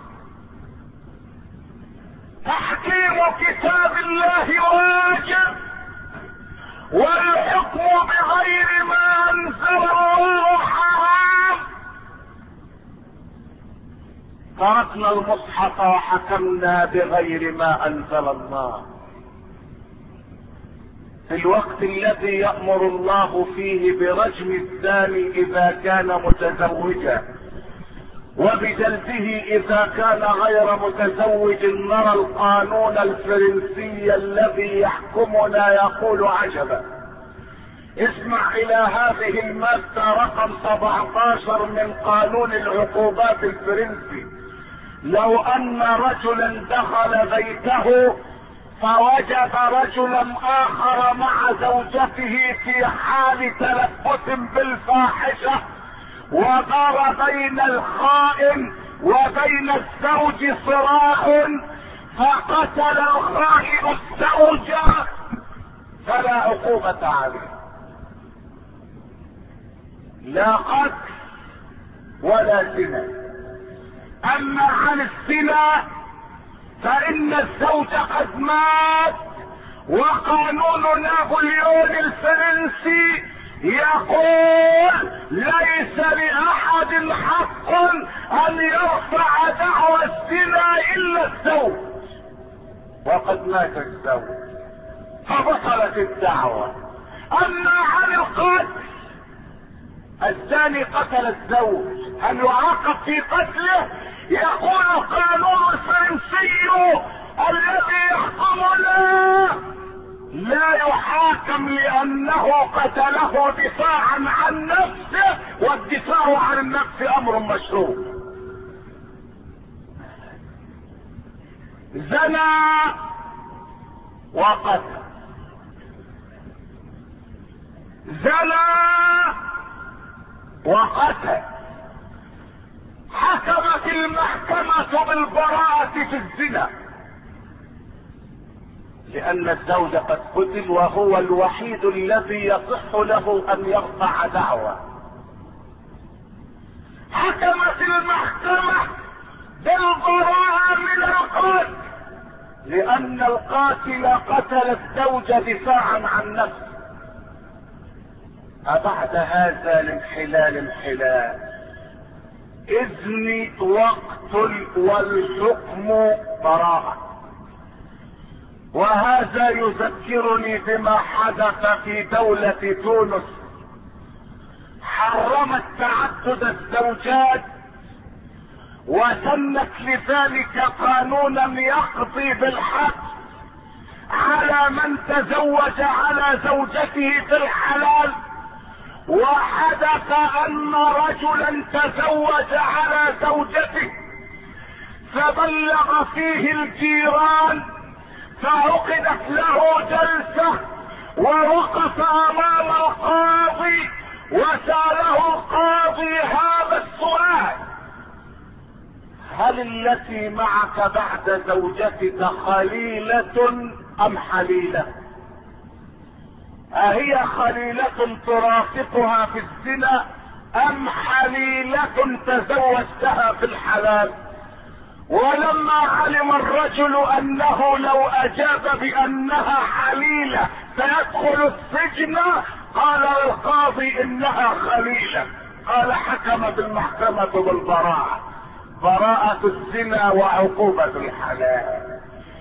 تحكيم كتاب الله واجب، والحكم بغير ما انزل الله حرام. تركنا المصحف وحكمنا بغير ما انزل الله في الوقت الذي يأمر الله فيه برجم الزاني اذا كان متزوجا، وبجلده اذا كان غير متزوج. نرى القانون الفرنسي الذي يحكمنا يقول عجبا. اسمع الى هذه المادة رقم سبعة عشر من قانون العقوبات الفرنسي. لو ان رجلا دخل بيته فوجد رجلا اخر مع زوجته في حال تلبس بالفاحشة، ودار بين الخائن وبين الزوج صراع، فقتل الخائن الزوجة فلا عقوبة عليه، لا قتل ولا زنا. اما عن الزنا فان الزوج قد مات، وقانون نابليون الفرنسي يقول ليس لاحد حق ان يرفع دعوى الزنا الا الزوج، وقد مات الزوج فبطلت الدعوة. اما عن القتل، الزاني قتل الزوج، هل يعاقب في قتله؟ يقول القانون الفرنسي الذي يحكمنا لا يحاكم لانه قتله دفاعا عن نفسه، والدفاع عن النفس امر مشروع. زنا وقتل، زنا وقتل، حكمت المحكمة بالبراءة في الزنا لان الزوج قد قتل وهو الوحيد الذي يصح له ان يرفع دعوى. حكمت المحكمة بالبراءة من القتل لان القاتل قتل الزوج دفاعا عن نفسه. أبعد هذا الانحلال انحلال، اذن واقتل والحكم براءة. وهذا يذكرني بما حدث في دولة تونس، حرمت تعدد الزوجات وسنت لذلك قانونا يقضي بالحد على من تزوج على زوجته في الحلال. وحدث ان رجلا تزوج على زوجته فبلغ فيه الجيران، فعقدت له جلسة ووقف امام القاضي وسأله القاضي هذا السؤال: هل التي معك بعد زوجتك خليلة ام حليلة؟ اهي خليلة ترافقها في الزنا ام حليلة تزوجتها في الحلال؟ ولما علم الرجل انه لو اجاب بانها حليلة سيدخل السجن قال القاضي انها خليلة. قال حكم بالمحكمة بالبراءة، براءة الزنا وعقوبة الحلال.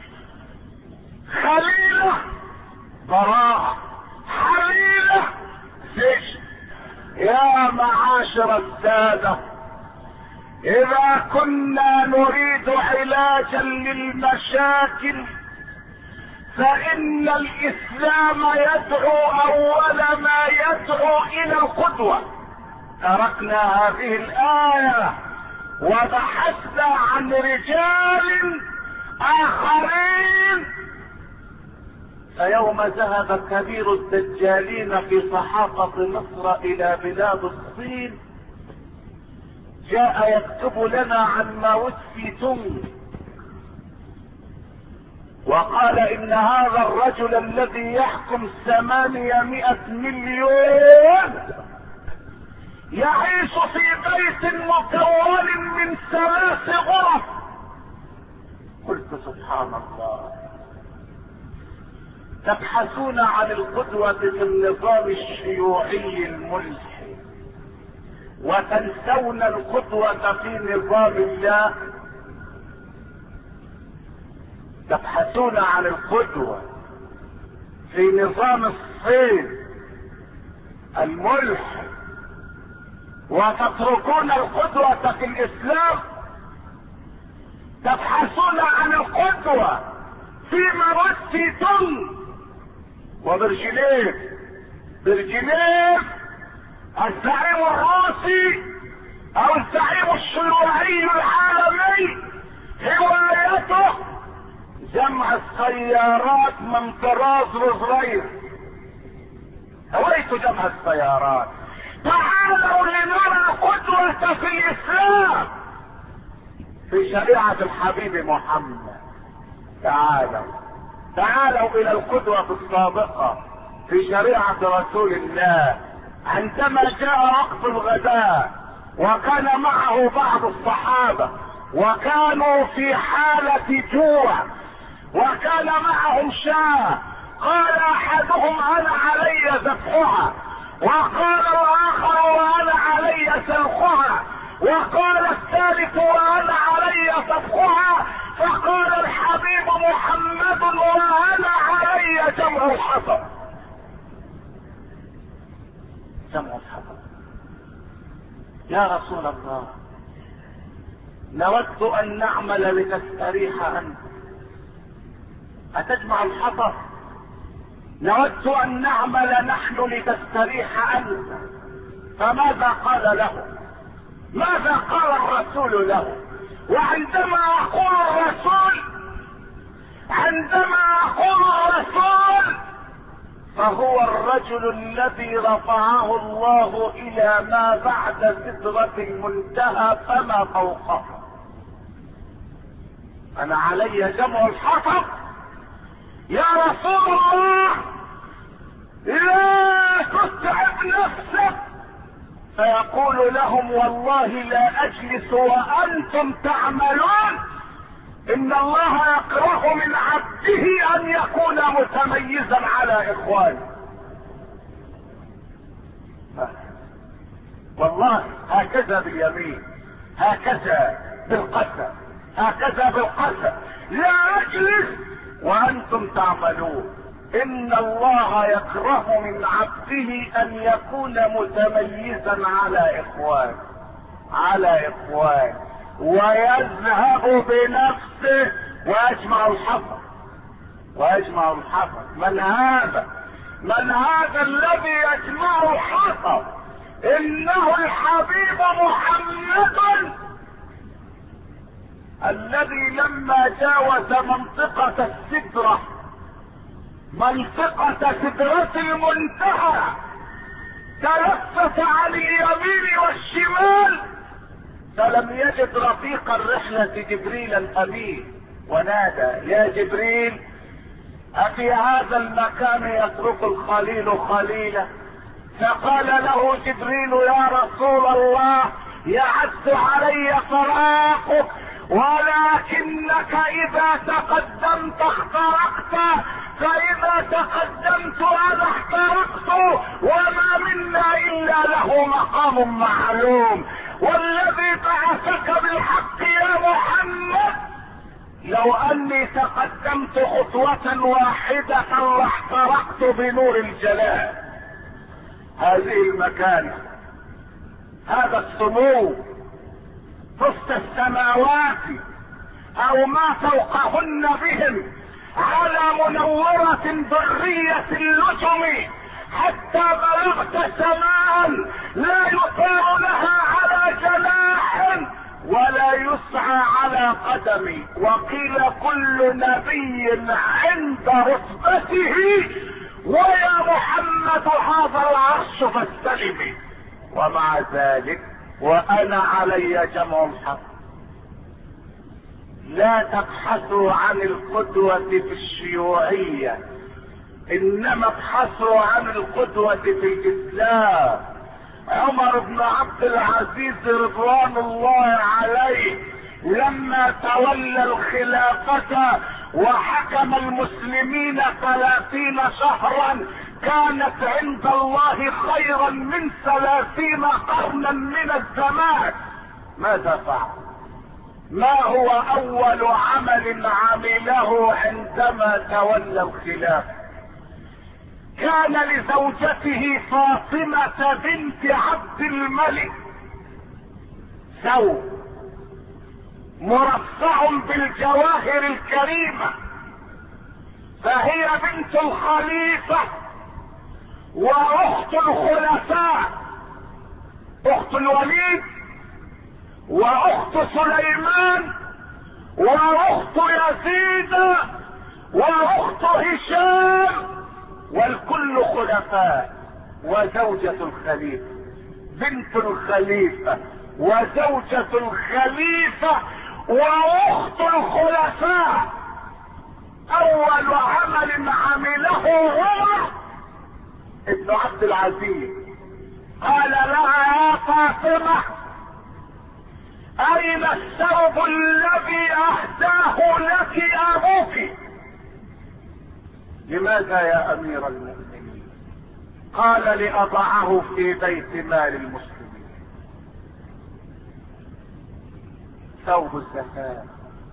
خليلة براءة، حليلة سجن. يا معاشر السادة، اذا كنا نريد علاجا للمشاكل فان الاسلام يدعو اول ما يدعو الى القدوة. تركنا هذه الاية وبحثنا عن رجال اخرين. فيوم ذهب كبير الدجالين في صحافة مصر الى بلاد الصين جاء يكتب لنا عن ماو تسي تونغ، وقال ان هذا الرجل الذي يحكم ثمانمائة مليون يعيش في بيت مكون من ثلاث غرف. قلت سبحان الله، تبحثون عن القدوة في النظام الشيوعي الملحد وتنسون القدوة في نظام الله. تبحثون عن القدوة في نظام الصين الملحد وتتركون القدوة في الإسلام. تبحثون عن القدوة في ماوتسي تونغ وبرجليف. برجليف الزعيم الروسي او الزعيم الشيوعي العالمي هوايته جمع السيارات من طراز روزريس. هوايته جمع السيارات. تعالوا لنرى قدوة في الاسلام في شريعة الحبيب محمد. تعالوا تعالوا الى القدوة السابقة في شريعة رسول الله. عندما جاء وقت الغداء وكان معه بعض الصحابة وكانوا في حالة جوع وكان معهم شاة، قال احدهم انا علي ذبحها، وقال الاخر وانا علي سلخها، وقال الثالث وانا علي طبخها، فقال الحبيب محمد وانا علي جمع الحطب. جمع الحطب يا رسول الله، نود ان نعمل لتستريح انت، اتجمع الحطب؟ نود ان نعمل نحن لتستريح انت. فماذا قال له؟ ماذا قال الرسول له؟ وعندما اقول الرسول عندما اقول الرسول فهو الرجل الذي رفعه الله الى ما بعد سدرة المنتهى فما فوقه. انا علي جمع الحطب يا رسول الله، لا تتعب نفسك. فيقول لهم والله لا اجلس وانتم تعملون، ان الله يكره من عبده ان يكون متميزا على اخوانه. والله هكذا باليمين، هكذا بالقسم، هكذا بالقسم، لا اجلس وانتم تعملون، ان الله يكره من عبده ان يكون متميزا على اخوانه على اخوانه ويذهب بنفسه ويجمع الحطب ويجمع الحطب. من هذا؟ من هذا الذي يجمع الحطب؟ انه الحبيب محمد الذي لما جاوز منطقة السدرة، منطقة سدرة المنتهى، تلفت عن اليمين والشمال فلم يجد رفيق الرحلة جبريل الامين، ونادى يا جبريل افي هذا المكان يترك الخليل خليله؟ فقال له جبريل يا رسول الله يعز علي فراقك، ولكنك اذا تقدمت اخترقت، فاذا تقدمت انا اخترقت، وما منا الا له مقام معلوم، والذي بعثك بالحق يا محمد لو اني تقدمت خطوة واحدة لاحترقت بنور الجلال. هذه المكانة، هذا السمو وسط السماوات او ما فوقهن بهم على منورة برية اللجم، حتى بلغت سماء لا يطير لها على جناح ولا يسعى على قدم، وقيل كل نبي عند رتبته، ويا محمد هذا العرش فاستلم. ومع ذلك وانا علي جمع الحق. لا تبحثوا عن القدوة في الشيوعية، انما ابحثوا عن القدوة في الاسلام. عمر بن عبد العزيز رضوان الله عليه لما تولى الخلافة وحكم المسلمين ثلاثين شهرا كانت عند الله خيرا من ثلاثين قرنا من الزمان. ماذا فعل؟ ما هو اول عمل عمله عندما تولى الخلافة؟ كان لزوجته فاطمة بنت عبد الملك ثوب مرصع بالجواهر الكريمة، فهي بنت الخليفة واخت الخلفاء، اخت الوليد واخت سليمان واخت يزيد واخت هشام، والكل خلفاء، وزوجة الخليفة بنت الخليفة وزوجة الخليفة واخت الخلفاء. اول عمل عمله عمر ابن عبد العزيز قال لها يا فاطمة اين الثوب الذي اهداه لك ابوك؟ لماذا يا امير المؤمنين؟ قال لاضعه في بيت مال المسلمين. ثوب الزكاة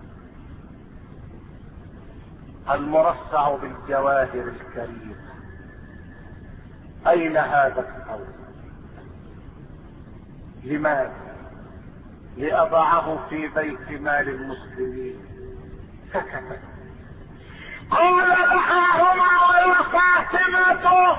المرصع بالجواهر الكريمة، اين هذا الثوب؟ لماذا؟ لأضعه في بيت مال المسلمين. سكتت. قال لها عمر يا فاطمة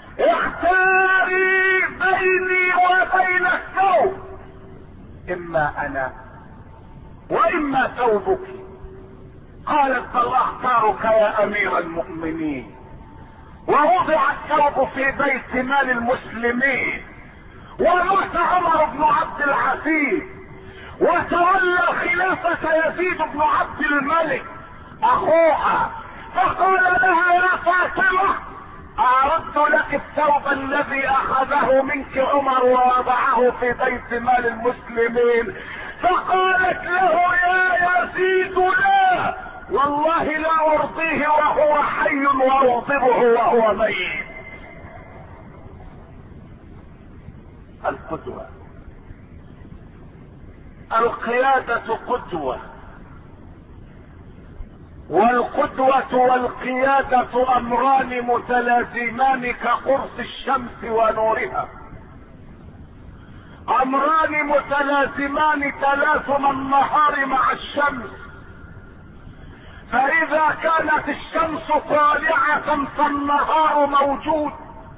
اختاري بيني وبين الثوب، اما انا واما ثوبك. قالت بل اختارك يا امير المؤمنين. ووضع الثوب في بيت مال المسلمين، ومات عمر بن عبد العزيز، وتولى الخلافة يزيد بن عبد الملك اخوها، فقال لها يا فاطمة اردت لك الثوب الذي اخذه منك عمر ووضعه في بيت مال المسلمين. فقالت له يا يزيد لا والله لا ارضيه وهو حي واغضبه وهو ميت. القدوة، القيادة قدوة، والقدوة والقيادة امران متلازمان كقرص الشمس ونورها، امران متلازمان تلازم النهار مع الشمس، فاذا كانت الشمس طالعة فالنهار موجود.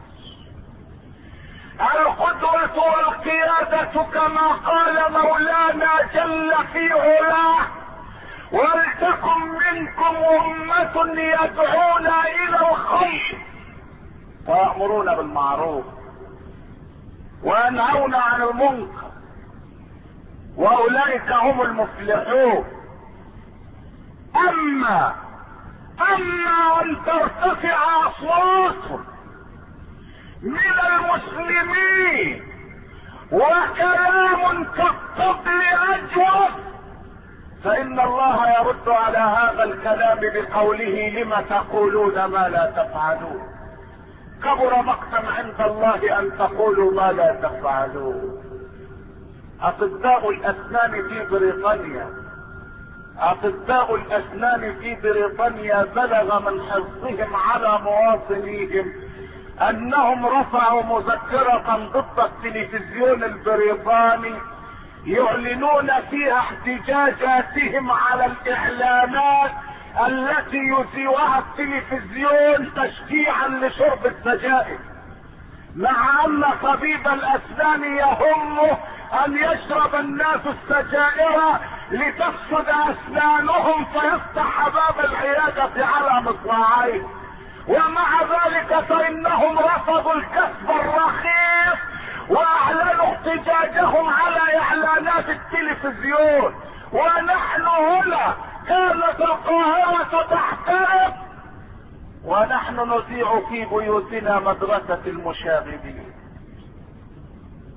القدوة والقيادة كما قال مولانا جل في علاه ولتكن منكم أمة يدعون إلى الخير ويأمرون بالمعروف وينهون عن المنكر وأولئك هم المفلحون. أما أما أن ترتفع أصوات من المسلمين وكلام كالطبل أجوف، فإن الله يرد على هذا الكلام بقوله لم تقولون ما لا تفعلون، كبر مقتا عند الله أن تقولوا ما لا تفعلون. أطباء الأسنان في بريطانيا أطباء الأسنان في بريطانيا بلغ من حرصهم على مواطنيهم أنهم رفعوا مذكرة ضد التلفزيون البريطاني يعلنون فيها احتجاجاتهم على الإعلانات التي يذيعها التلفزيون تشجيعا لشرب السجائر، مع أن طبيب الأسنان يهمه أن يشرب الناس السجائر لتفسد أسنانهم فيفتح باب العيادة على مصراعيه، ومع ذلك فإنهم رفضوا الكسب الرخيص وأعلنوا احتجاجهم على إعلانات التلفزيون. ونحن هنا كانت القاهرة تحترق ونحن نذيع في بيوتنا مدرسة المشاغبين.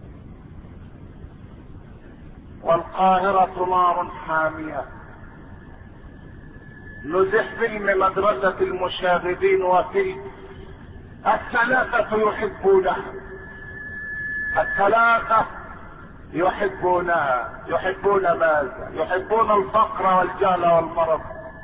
القاهرة نار حامية. نزح فيلم مدرسة المشاغبين وفيلم الثلاثة يحبونها، الثلاثة يحبونها. يحبون ماذا؟ يحبون الفقر والجهل والمرض،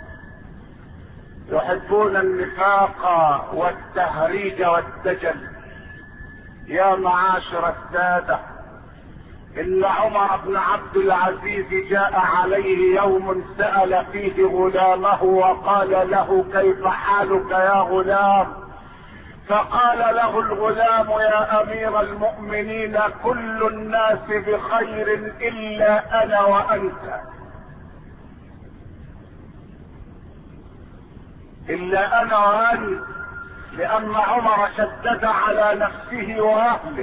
يحبون النفاق والتهريج والدجل. يا معاشر السادة، إن عمر بن عبد العزيز جاء عليه يوم سأل فيه غلامه وقال له كيف حالك يا غلام؟ فقال له الغلام يا أمير المؤمنين كل الناس بخير إلا أنا وأنت، إلا أنا وأنت، لأن عمر شدد على نفسه وأهله.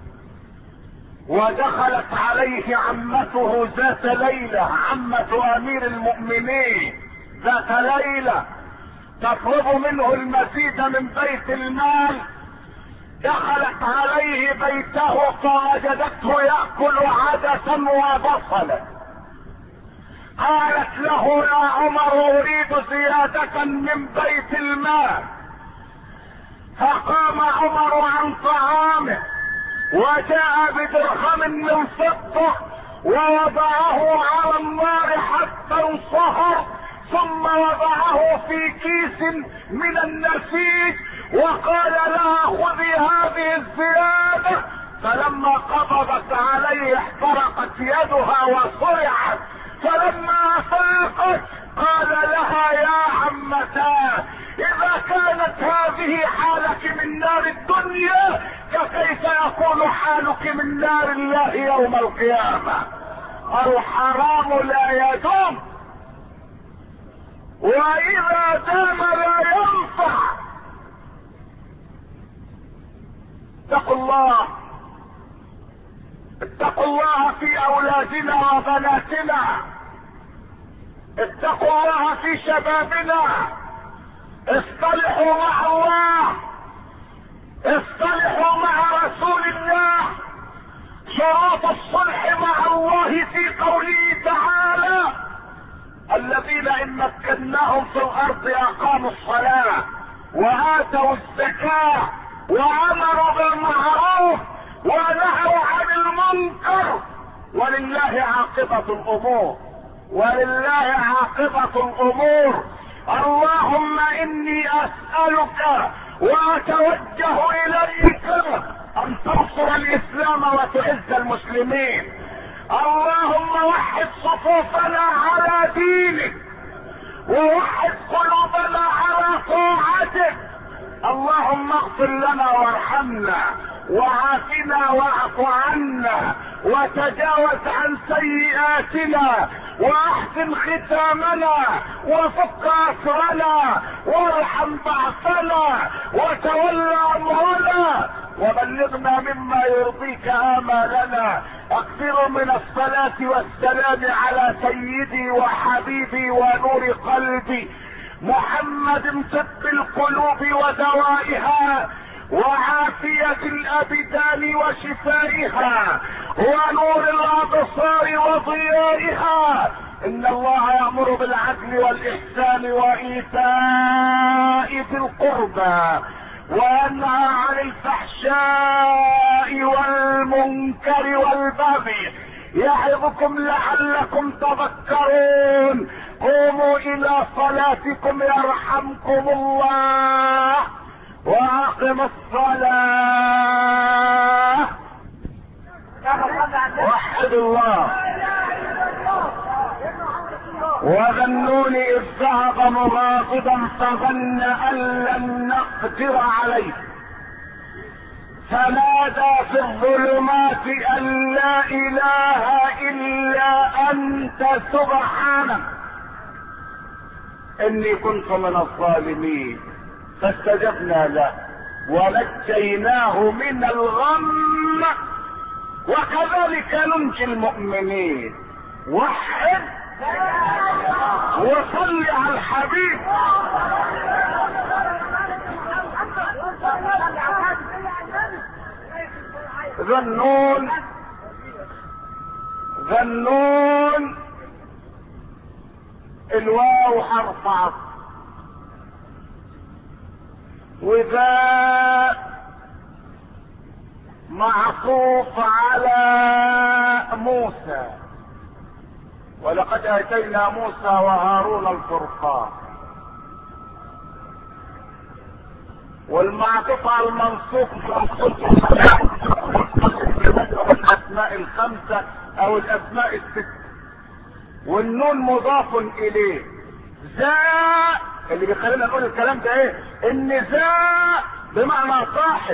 ودخلت عليه عمته ذات ليلة، عمة أمير المؤمنين ذات ليلة تطلب منه المزيد من بيت المال. دخلت عليه بيته فوجدته يأكل عدسا وبصلا. قالت له يا عمر أريد زيادة من بيت المال. فقام عمر عن طعامه وجاء بدرهم من فضة ووضعه على النار حتى انصهر، ثم وضعه في كيس من النسيج وقال لها خذي هذه الزيادة. فلما قبضت عليه احترقت يدها وصرعت، فلما افاقت قال لها يا عمتاه اذا كانت هذه حالك من نار الدنيا فكيف يكون حالك من نار الله يوم القيامة؟ الحرام لا يدوم، واذا دام لا ينفع. اتقوا الله، اتقوا الله في اولادنا وبناتنا، اتقوا الله في شبابنا، اصطلحوا مع الله، اصطلحوا مع رسول الله. شروط الصلح مع الله في قوله تعالى الذين ان مكناهم في الارض اقاموا الصلاة واتوا الزكاة وامروا بالمعروف ونهوا عن المنكر ولله عاقبة الامور، ولله عاقبة الامور. اللهم اني اسألك واتوجه اليك ان تنصر الاسلام وتعز المسلمين. اللهم وحد صفوفنا على دينك ووحد قلوبنا على طاعتك. اللهم اغفر لنا وارحمنا وعافنا واعف عنا وتجاوز عن سيئاتنا واحسن ختامنا وفك اسرنا وارحم بعثنا وتولى امرنا وبلغنا مما يرضيك امالنا. اكثروا من الصلاة والسلام على سيدي وحبيبي ونور قلبي محمد طب القلوب ودوائها وعافية الابدان وشفائها ونور الابصار وضيائها. ان الله يأمر بالعدل والاحسان وايتاء ذي القربى وينهى عن الفحشاء والمنكر والبغي يعظكم لعلكم تذكرون. قوموا الى صلاتكم يرحمكم الله واقم الصلاة. وحد الله. وظنون اذ ذهب مغاضبا فظن ان لن نقدر عليه فنادى في الظلمات ان لا اله الا انت سبحانك اني كنت من الظالمين. فاستجبنا له ونجيناه من الغم وكذلك ننجي المؤمنين. وحد وصل على الحبيب. ذنون ذنون الواو حرف عطف، وذا معطوف على موسى، ولقد اتينا موسى وهارون الفرقان. والمعطوف على المنصوب الاسماء الخمسه او الاسماء السته، والنون مضاف اليه. ذا اللي بيخلينا نقول الكلام ده ايه؟ ان ذا بمعنى صاحب،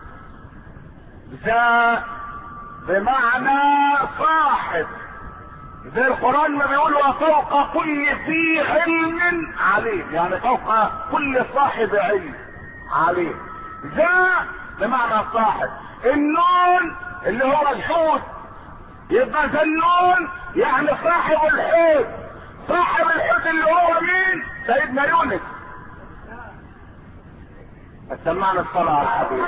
ذا بمعنى صاحب، زي القرآن ما بيقول وفوق كل ذي علم عليم، يعني فوق كل صاحب علم عليم. ذا بمعنى صاحب. النون اللي هو الحوت، يبقى ذا النون يعني صاحب الحوت. صاحب الحوت اللي هو مين؟ سيدنا يونس. سمعنا الصلاة على الحبيب.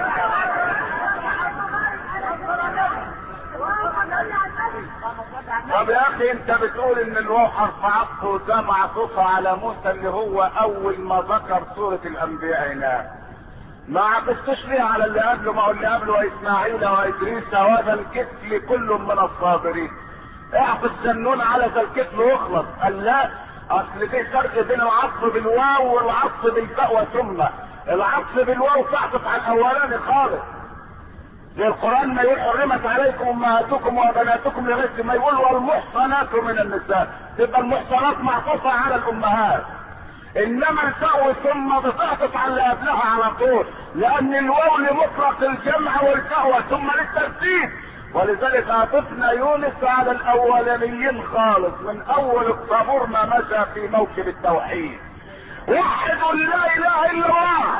طب يا اخي انت بتقول ان الواو حرف عطف وده معطوف على موسى اللي هو اول ما ذكر سورة الانبياء هناك، ما عطفتش ليه على اللي قبله؟ ما هو اللي قبله واسماعيل وادريس وهذا الكتل كل من الصابرين. اعطف ذنون على ذا الكتل واخلص. قال لا، اصل في فرق بين العطف بالواو والعطف بالفاء وثم. العطف بالواو تعطف على الاولاني خالص، زي القرآن ما يقول حرمت عليكم امهاتكم وبناتكم لغايه ما يقول والمحصنات من النساء، تبقى المحصنات معطوفه على الامهات. انما الفاء ثم بتعطف على اللي قبلها على طول، لان الواو لمطلق الجمع والفاء ثم للترتيب، ولذلك عطفنا يونس على الاولانيين خالص من اول الطابور ما مشى في موكب التوحيد. وحد لا اله الا الله.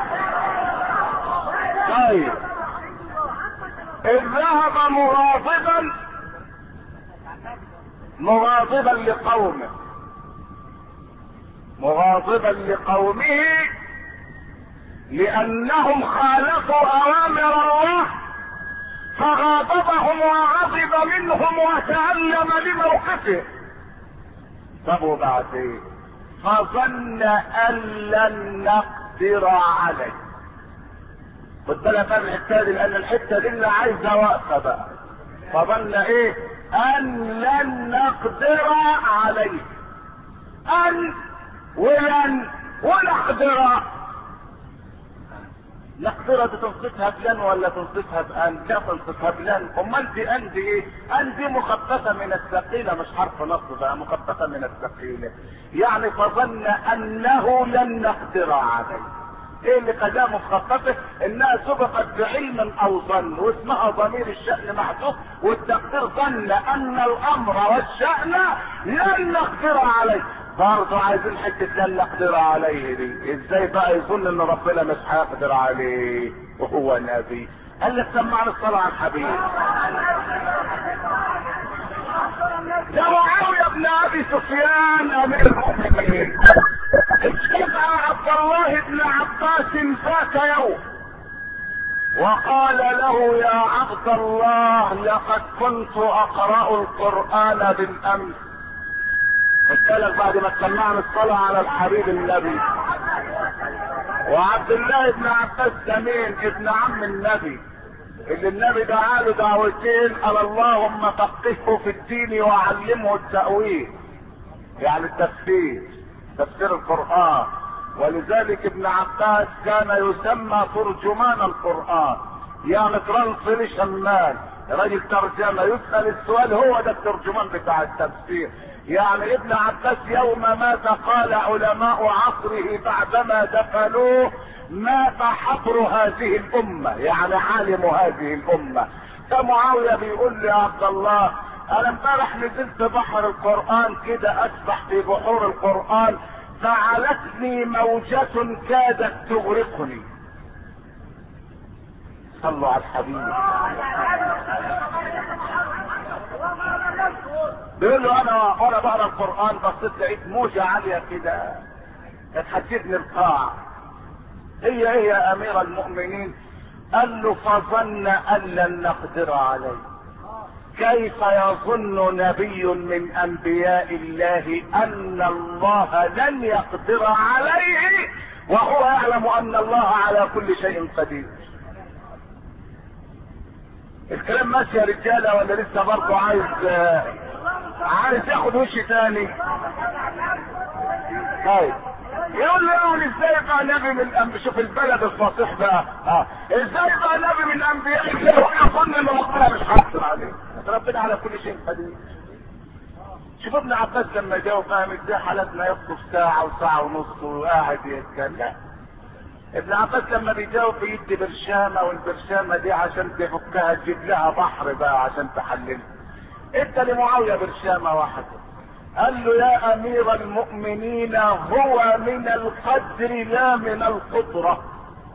طيب إذ ذهب مغاضبا مغاضبا لقومه مغاضبا لقومه لأنهم خالفوا أوامر الله، فغاضبهم وغضب منهم وتألم لموقفه. طب وبعدين فظن أن لن نقدر عليه. خد بالك من الحته دي، لان الحته دي اللي عايزه وقفه بقى. فظن ايه؟ ان لن نقدر عليه. ان ولن ونقدر. نقدر دي تنصفها بلن ولا تنصفها بان؟ لا تنصفها بلن. امال دي ان دي ايه؟ ان دي مخففه من الثقيله، مش حرف نصب بقى، مخففه من الثقيله. يعني فظن انه لن نقدر عليه. ايه اللي خلاها مخففه؟ انها سبقت بعلم او ظن، واسمها ضمير الشأن محذوف، والتقدير ظن ان الامر والشأن لن نقدر عليه. برضه عايزين حته لن نقدر عليه دي. ازاي بقى يظن ان ربنا مش هيقدر عليه وهو نبي؟ قال لك سمعنا الصلاه على الحبيب. ده معاويه بن ابي سفيان امير المؤمنين اشتكى عبد الله بن عباس ذات يوم وقال له يا عبد الله لقد كنت اقرأ القرآن بالامس. قلت لك بعد ما سمعنا الصلاة على الحبيب النبي. وعبد الله بن عباس ده مين؟ ابن عم النبي، اللي النبي دعا له دعوتين، قال اللهم فقهه في الدين وعلمه التأويل، يعني التفسير، تفسير القرآن. ولذلك ابن عباس كان يسمى ترجمان القرآن، يعني ترانسلي شمال، راجل ترجمة، يسأل السؤال هو ده الترجمان بتاع التفسير. يعني ابن عباس يوم مات قال علماء عصره بعدما دفنوه مات حبر هذه الأمة، يعني عالم هذه الأمة. فمعاوية بيقول لي يا عبد الله انا امبارح نزلت بحر القرآن كده اسبح في بحور القرآن، فعلتني موجة كادت تغرقني. صلوا على الحبيب. بيقول له انا وانا بقرا القرآن بصيت لقيت موجة عالية كده هتحددني القاع. هي هي يا امير المؤمنين. قال له فظن ان لن نقدر عليه. كيف يظن نبي من انبياء الله ان الله لن يقدر عليه وهو يعلم ان الله على كل شيء قدير؟ الكلام ماشي يا رجاله ولا لسه برضه عايز عايز ياخد وش تاني؟ طيب يقول له يعني ازاي بقى نبي من الانبياء؟ شوف البلد الفصيح بقى، اه ازاي بقى نبي من انبياء الله ويظن ان ربنا مش قادر عليه؟ ربنا على كل شيء قدير. شوف ابن عباس لما جاء فاهم ازاي حالتنا يخطف ساعه وساعه ونص وقاعد يتكلم. ابن عباس لما بيجاوب بيدي برشامه، والبرشامه دي عشان تفكها تجيب لها بحر بقى عشان تحللها. ادى لمعاويه برشامه واحده، قال له يا امير المؤمنين هو من القدر لا من القدره.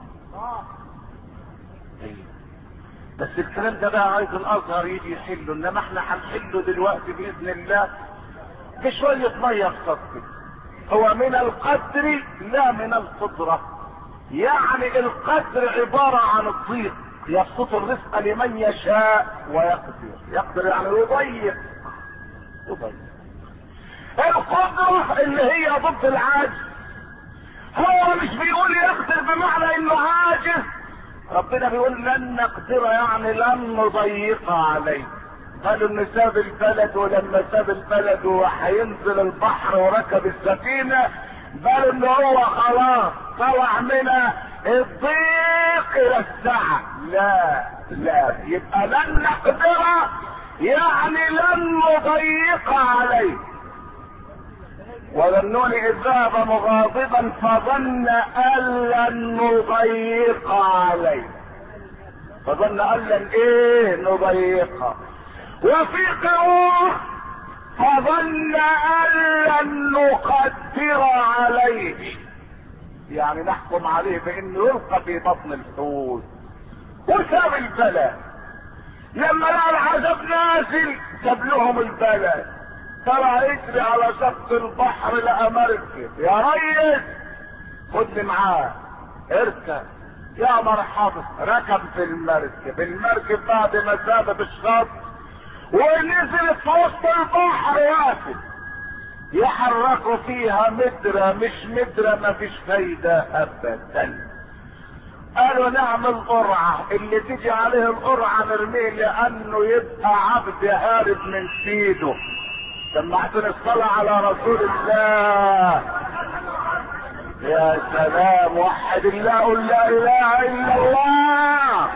بس الكلام ده بقى عايز الازهر يجي يحله، انما احنا هنحله دلوقتي باذن الله بشويه ميه خفيفه. هو من القدر لا من القدره، يعني القدر عباره عن الضيق، يبسط الرزق لمن يشاء ويقدر. يقدر يعني يضيق يضيق. القدرة اللي هي ضد العاجز. هو مش بيقول يقدر بمعنى انه عاجز، ربنا بيقول لن نقدر يعني لن نضيق عليه. قالوا انه ساب البلد، ولما ساب البلد وهينزل البحر وركب السفينة قالوا انه هو خلاص طلع من الضيق الى السعة. لا لا، يبقى لن نقدر يعني لن نضيق عليه. وظنون اذ ذهب مغاضبا فظن ان لن نضيق عليه، فظن ان لن ايه نضيق. وفي قراءة فظن ان لن نقدر عليه، يعني نحكم عليه بانه يلقى في بطن الحوت. وساب البلد لما لقى العذاب نازل ساب لهم البلد، طلع يجري على شط البحر لقى مركب. يا ريس خدني معاه اركب. يا مرحبا، ركب في المركب. المركب بعد ما سابت الشط ونزلت في وسط البحر واقف يحركوا فيها مترة مش مترة، ما فيش فايدة ابدا. قالوا نعمل قرعة، اللي تيجي عليه القرعة نرميه لانه يبقى عبد هارب من سيده. سمعتني الصلاة على رسول الله. يا سلام، وحد الله، قل لا اله الا الله.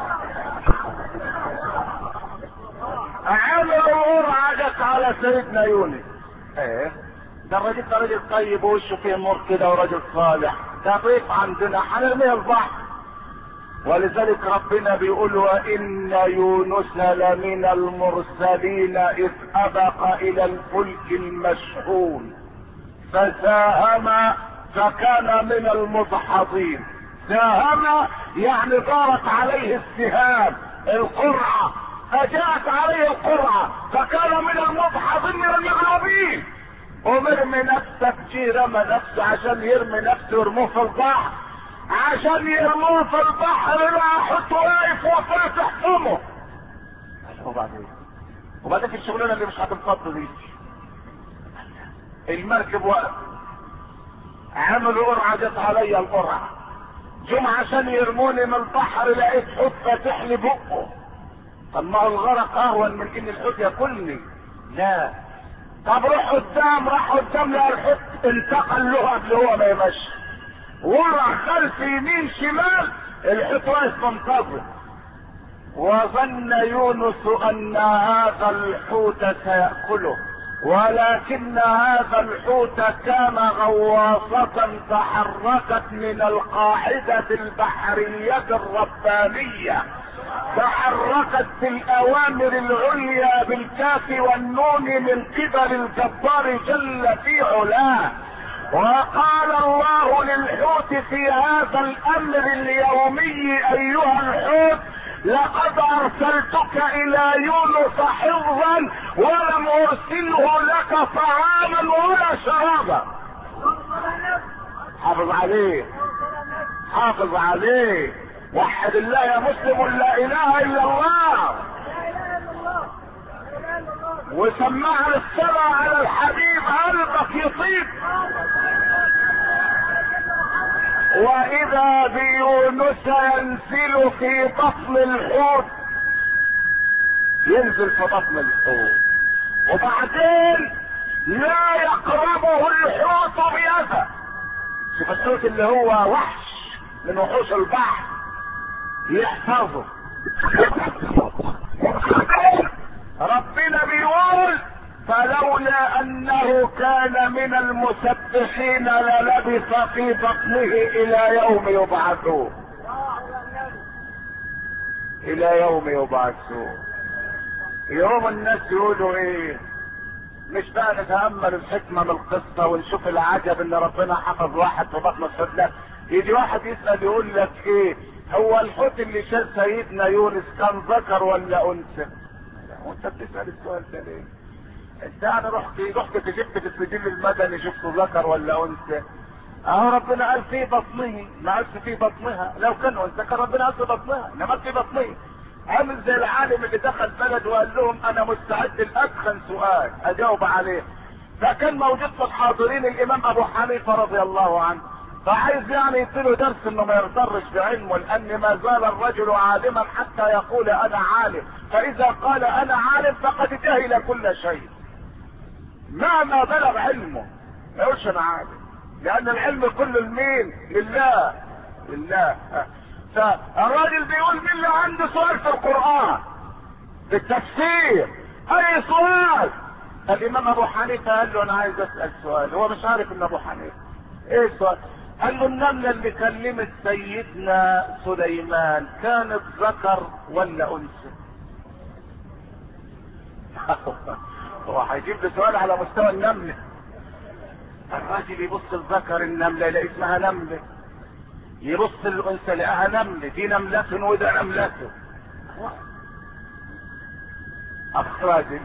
عملوا قرعة جت على سيدنا يونس. ايه ده الراجل ده راجل طيب ووشه فيه نور كده وراجل صالح، ده ضيف عندنا هنرميه البحر. ولذلك ربنا بيقول وان يونس لمن المرسلين اذ ابق الى الفلك المشحون فساهم فكان من المدحضين. ساهم يعني دارت عليه السهام القرعة، فجاءت عليه القرعة فكان من المدحضين من المغربين. ومرمي نفسك جي رمى نفسه عشان يرمي نفسه ويرموه في البحر، عشان يرموه في البحر لا حط واقف وفرت تحكمه. وبعدين وبعدين في الشغلانه اللي مش هتنفض دي المركب وقف. عملوا قرعه جت عليا القرعه، جم عشان يرموني من البحر لقيت حوت فاتح لي بقه. طب ما هو الغرق اهون من ان الحوت ياكلني. لا، طب روح قدام. راح قدام لقى الحوت انتقل له قبل هو ما يمشي، ورا خلف يمين شمال الحوت واقف منتظر. وظن يونس ان هذا الحوت سيأكله، ولكن هذا الحوت كان غواصة تحركت من القاعدة البحرية الربانية، تحركت بالاوامر العليا بالكاف والنون من قبل الجبار جل في علاه. وقال الله للحوت في هذا الامر اليومي ايها الحوت لقد ارسلتك الى يونس حفظا ولم ارسله لك طعاما ولا شرابا. حافظ عليه، حافظ عليه. وحد الله يا مسلم، لا اله الا الله. وسمع الصلاة على الحبيب قلبك يطيب. واذا بيونس ينزل في بطن الحوت، ينزل في بطن الحوت وبعدين لا يقربه الحوت بيده. شوف الحوت اللي هو وحش من وحوش البحر يحفظه. ربنا بيقول فلولا انه كان من المسبحين للبث في بطنه الى يوم يبعثون. الى يوم يبعثون. يوم الناس يقولوا ايه؟ مش بقى نتأمل الحكمة من القصة ونشوف العجب ان ربنا حفظ واحد في بطن الحوت؟ لا، يجي واحد يسأل يقول لك ايه هو الحوت اللي شال سيدنا يونس كان ذكر ولا انثى؟ وانت بتسأل السؤال ده ليه؟ انت انا رحت رحت كتبت في السجل المدني شفته ذكر ولا انثى؟ اهو ربنا قال في بطنه، ما قالش في بطنها. لو كان انثى كان ربنا قال في بطنها، انما في بطنه. عامل زي العالم اللي دخل بلد وقال لهم انا مستعد لادخن سؤال اجاوب عليه، فكان موجود في الحاضرين الامام ابو حنيفه رضي الله عنه، فعايز يعني يديله درس انه ما يغترش بعلمه، لان ما زال الرجل عالما حتى يقول انا عالم، فاذا قال انا عالم فقد جهل كل شيء مهما بلغ علمه. ما يقولش انا عالم، لان العلم كله لمين؟ لله. لله. فالراجل بيقول مين اللي عنده سؤال في القرآن في التفسير؟ اي سؤال؟ الامام ابو حنيفه قال له انا عايز اسال سؤال. هو مش عارف ان ابو حنيفه ايه السؤال؟ قال له النمله اللي كلمت سيدنا سليمان كانت ذكر ولا انثى؟ هو هيجيب لي سؤال على مستوى النمله. الراجل يبص الذكر النمله يلاقي اسمها نمله، يبص الانثى لقاها نمله، دي نمله وده نمله. اخ راجل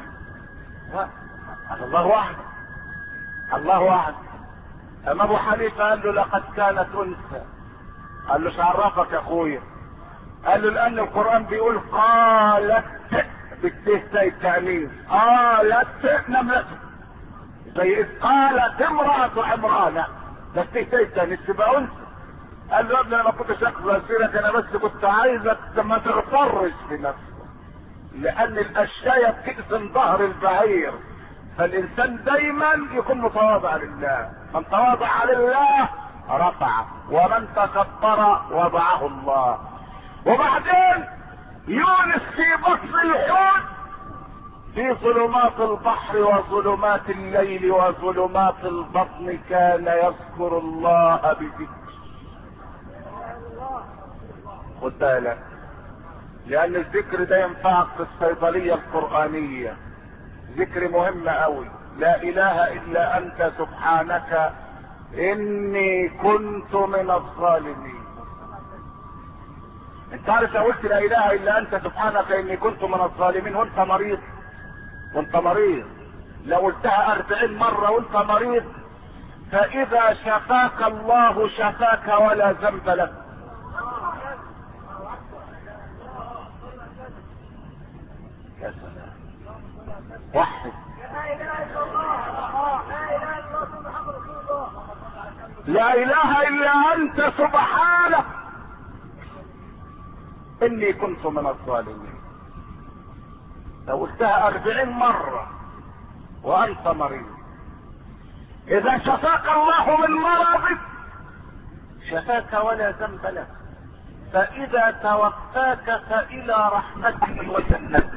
الله اعلم، الله اعلم. اما ابو حنيفه قال له لقد كانت انثى. قال له ايش عرفك يا اخويا؟ قال له لان القران بيقول قالت بالتهتاء التانيث، قالت نملته، زي اذ قالت امراه عمران، ده التهتاء التانيث تبقى انثى. قال له يا ابني انا ما كنتش اخذ اسيرك، انا بس كنت عايزك ما تغترش بنفسك، لان الاشياء بتقسم ظهر البعير، فالانسان دايما يكون متواضع لله. من تواضع لله رفعه، ومن تكبر وضعه الله. وبعدين يونس في بطن الحوت في ظلمات البحر وظلمات الليل وظلمات البطن كان يذكر الله بذكر. خد بالك، لان الذكر ده ينفعك في الصيدليه القرانيه. ذكر مهم قوي، لا اله الا انت سبحانك اني كنت من الظالمين. انت عارف لو قلت لا اله الا انت سبحانك اني كنت من الظالمين وانت مريض، وانت مريض لو قلتها اربعين مره وانت مريض، فاذا شفاك الله شفاك ولا ذنب لك. يا سلام، وحد لا اله الا انت سبحانك اني كنت من الظالمين. لو قلتها اربعين مرة وانت مريض، اذا شفاك الله من مرضك شفاك ولا ذنب لك، فاذا توفاك فالى رحمته وجنته.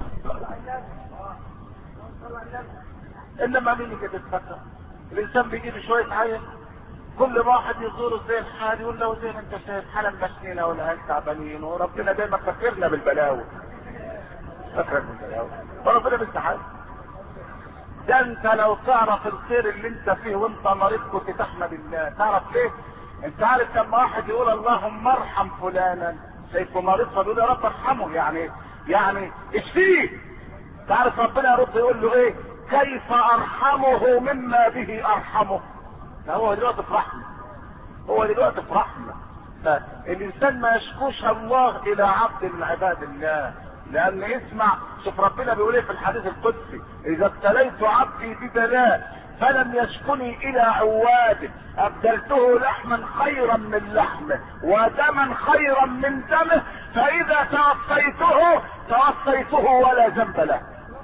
انما مين يجي تتفكر؟ الانسان بيجيب شوية عين، كل واحد يزوره زي الحال يقول له زي ما انت شايف حالا مشكلة ولا هل تعبانين، وربنا دايما فكرنا بالبلاوي، فكرنا بالبلاوي وربنا بيستحق. ده انت لو تعرف الخير اللي انت فيه وانت مريض كنت تحمد الله. تعرف ليه؟ انت عارف لما واحد يقول اللهم ارحم فلانا شايفه مريض فبيقول يا رب ارحمه، يعني يعني اشفيه. تعرف ربنا يرد يقول له ايه؟ كيف ارحمه مما به ارحمه. هو دلوقتي في رحمه، هو دلوقتي في رحمه. فالانسان ما يشكوش الله الى عبد من عباد الله، لان اسمع، شوف ربنا بيقول ايه في الحديث القدسي: اذا ابتليت عبدي ببلاء فلم يشكني الى عواده ابدلته لحما خيرا من لحمه ودما خيرا من دمه، فاذا توفيته توفيته ولا ذنب له.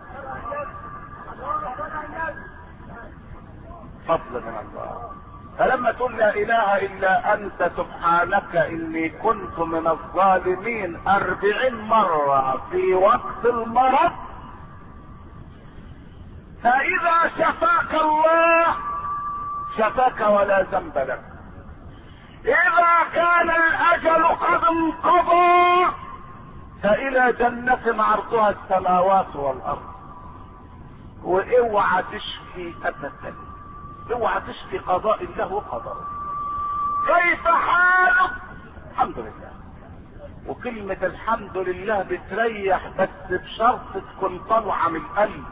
فضل من الله. فلما تقول لا اله الا انت سبحانك اني كنت من الظالمين اربعين مرة في وقت المرض، فاذا شفاك الله شفاك ولا ذنب لك. اذا كان الاجل قد انقضى فالى جنة عرضها السماوات والارض. واوعى تشفي ابدا، اوعى تشفي قضاء الله وقدره. كيف حالك؟ الحمد لله. وكلمة الحمد لله بتريح، بس بشرط تكون طالعة من القلب.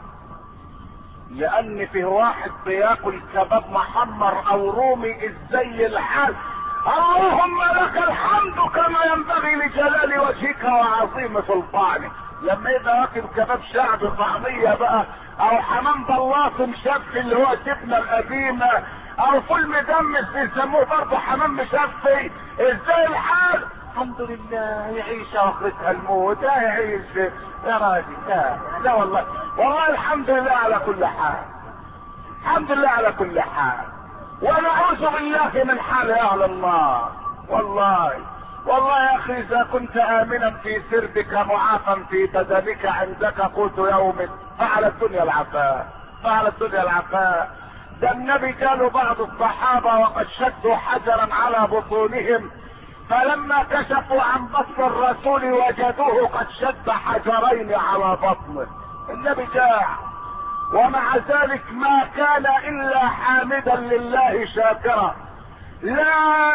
لان فيه واحد بياكل كباب محمر او رومي ازاي الحال: اللهم لك الحمد كما ينبغي لجلال وجهك وعظيم سلطانك. لما يبقى واكل كباب شعبي طعمية بقى، او حمام بلاط مشفي اللي هو الجبنة القديمة، او فول مدمس بيسموه برضه حمام مشفي، ازاي الحال؟ الحمد لله. يعيش اخرتها الموت، لا يعيش يا راجل. لا لا والله، والله الحمد لله على كل حال، الحمد لله على كل حال. ونعوذ بالله من حال اهل النار. والله والله يا اخي، اذا كنت امنا في سربك معافا في بدنك عندك قوت يوم فعلى الدنيا العفاء، فعلى الدنيا العفاء. ده النبي كانوا بعض الصحابة وقد شدوا حجرا على بطونهم، فلما كشفوا عن بطن الرسول وجدوه قد شد حجرين على بطنه. النبي جاع، ومع ذلك ما كان الا حامدا لله شاكرا: لا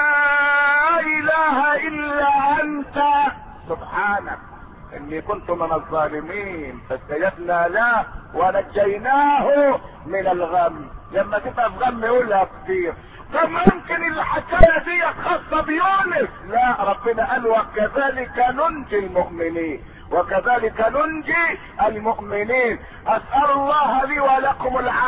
اله الا انت سبحانك اني كنت من الظالمين فاستجبنا له ونجيناه من الغم. لما تبقى في غم يقولها كتير. طب ممكن الحكايه دي خاصه بيونس؟ لا، ربنا قال: وكذلك ننجي المؤمنين، وكذلك ننجي المؤمنين. اسال الله لي ولكم العافيه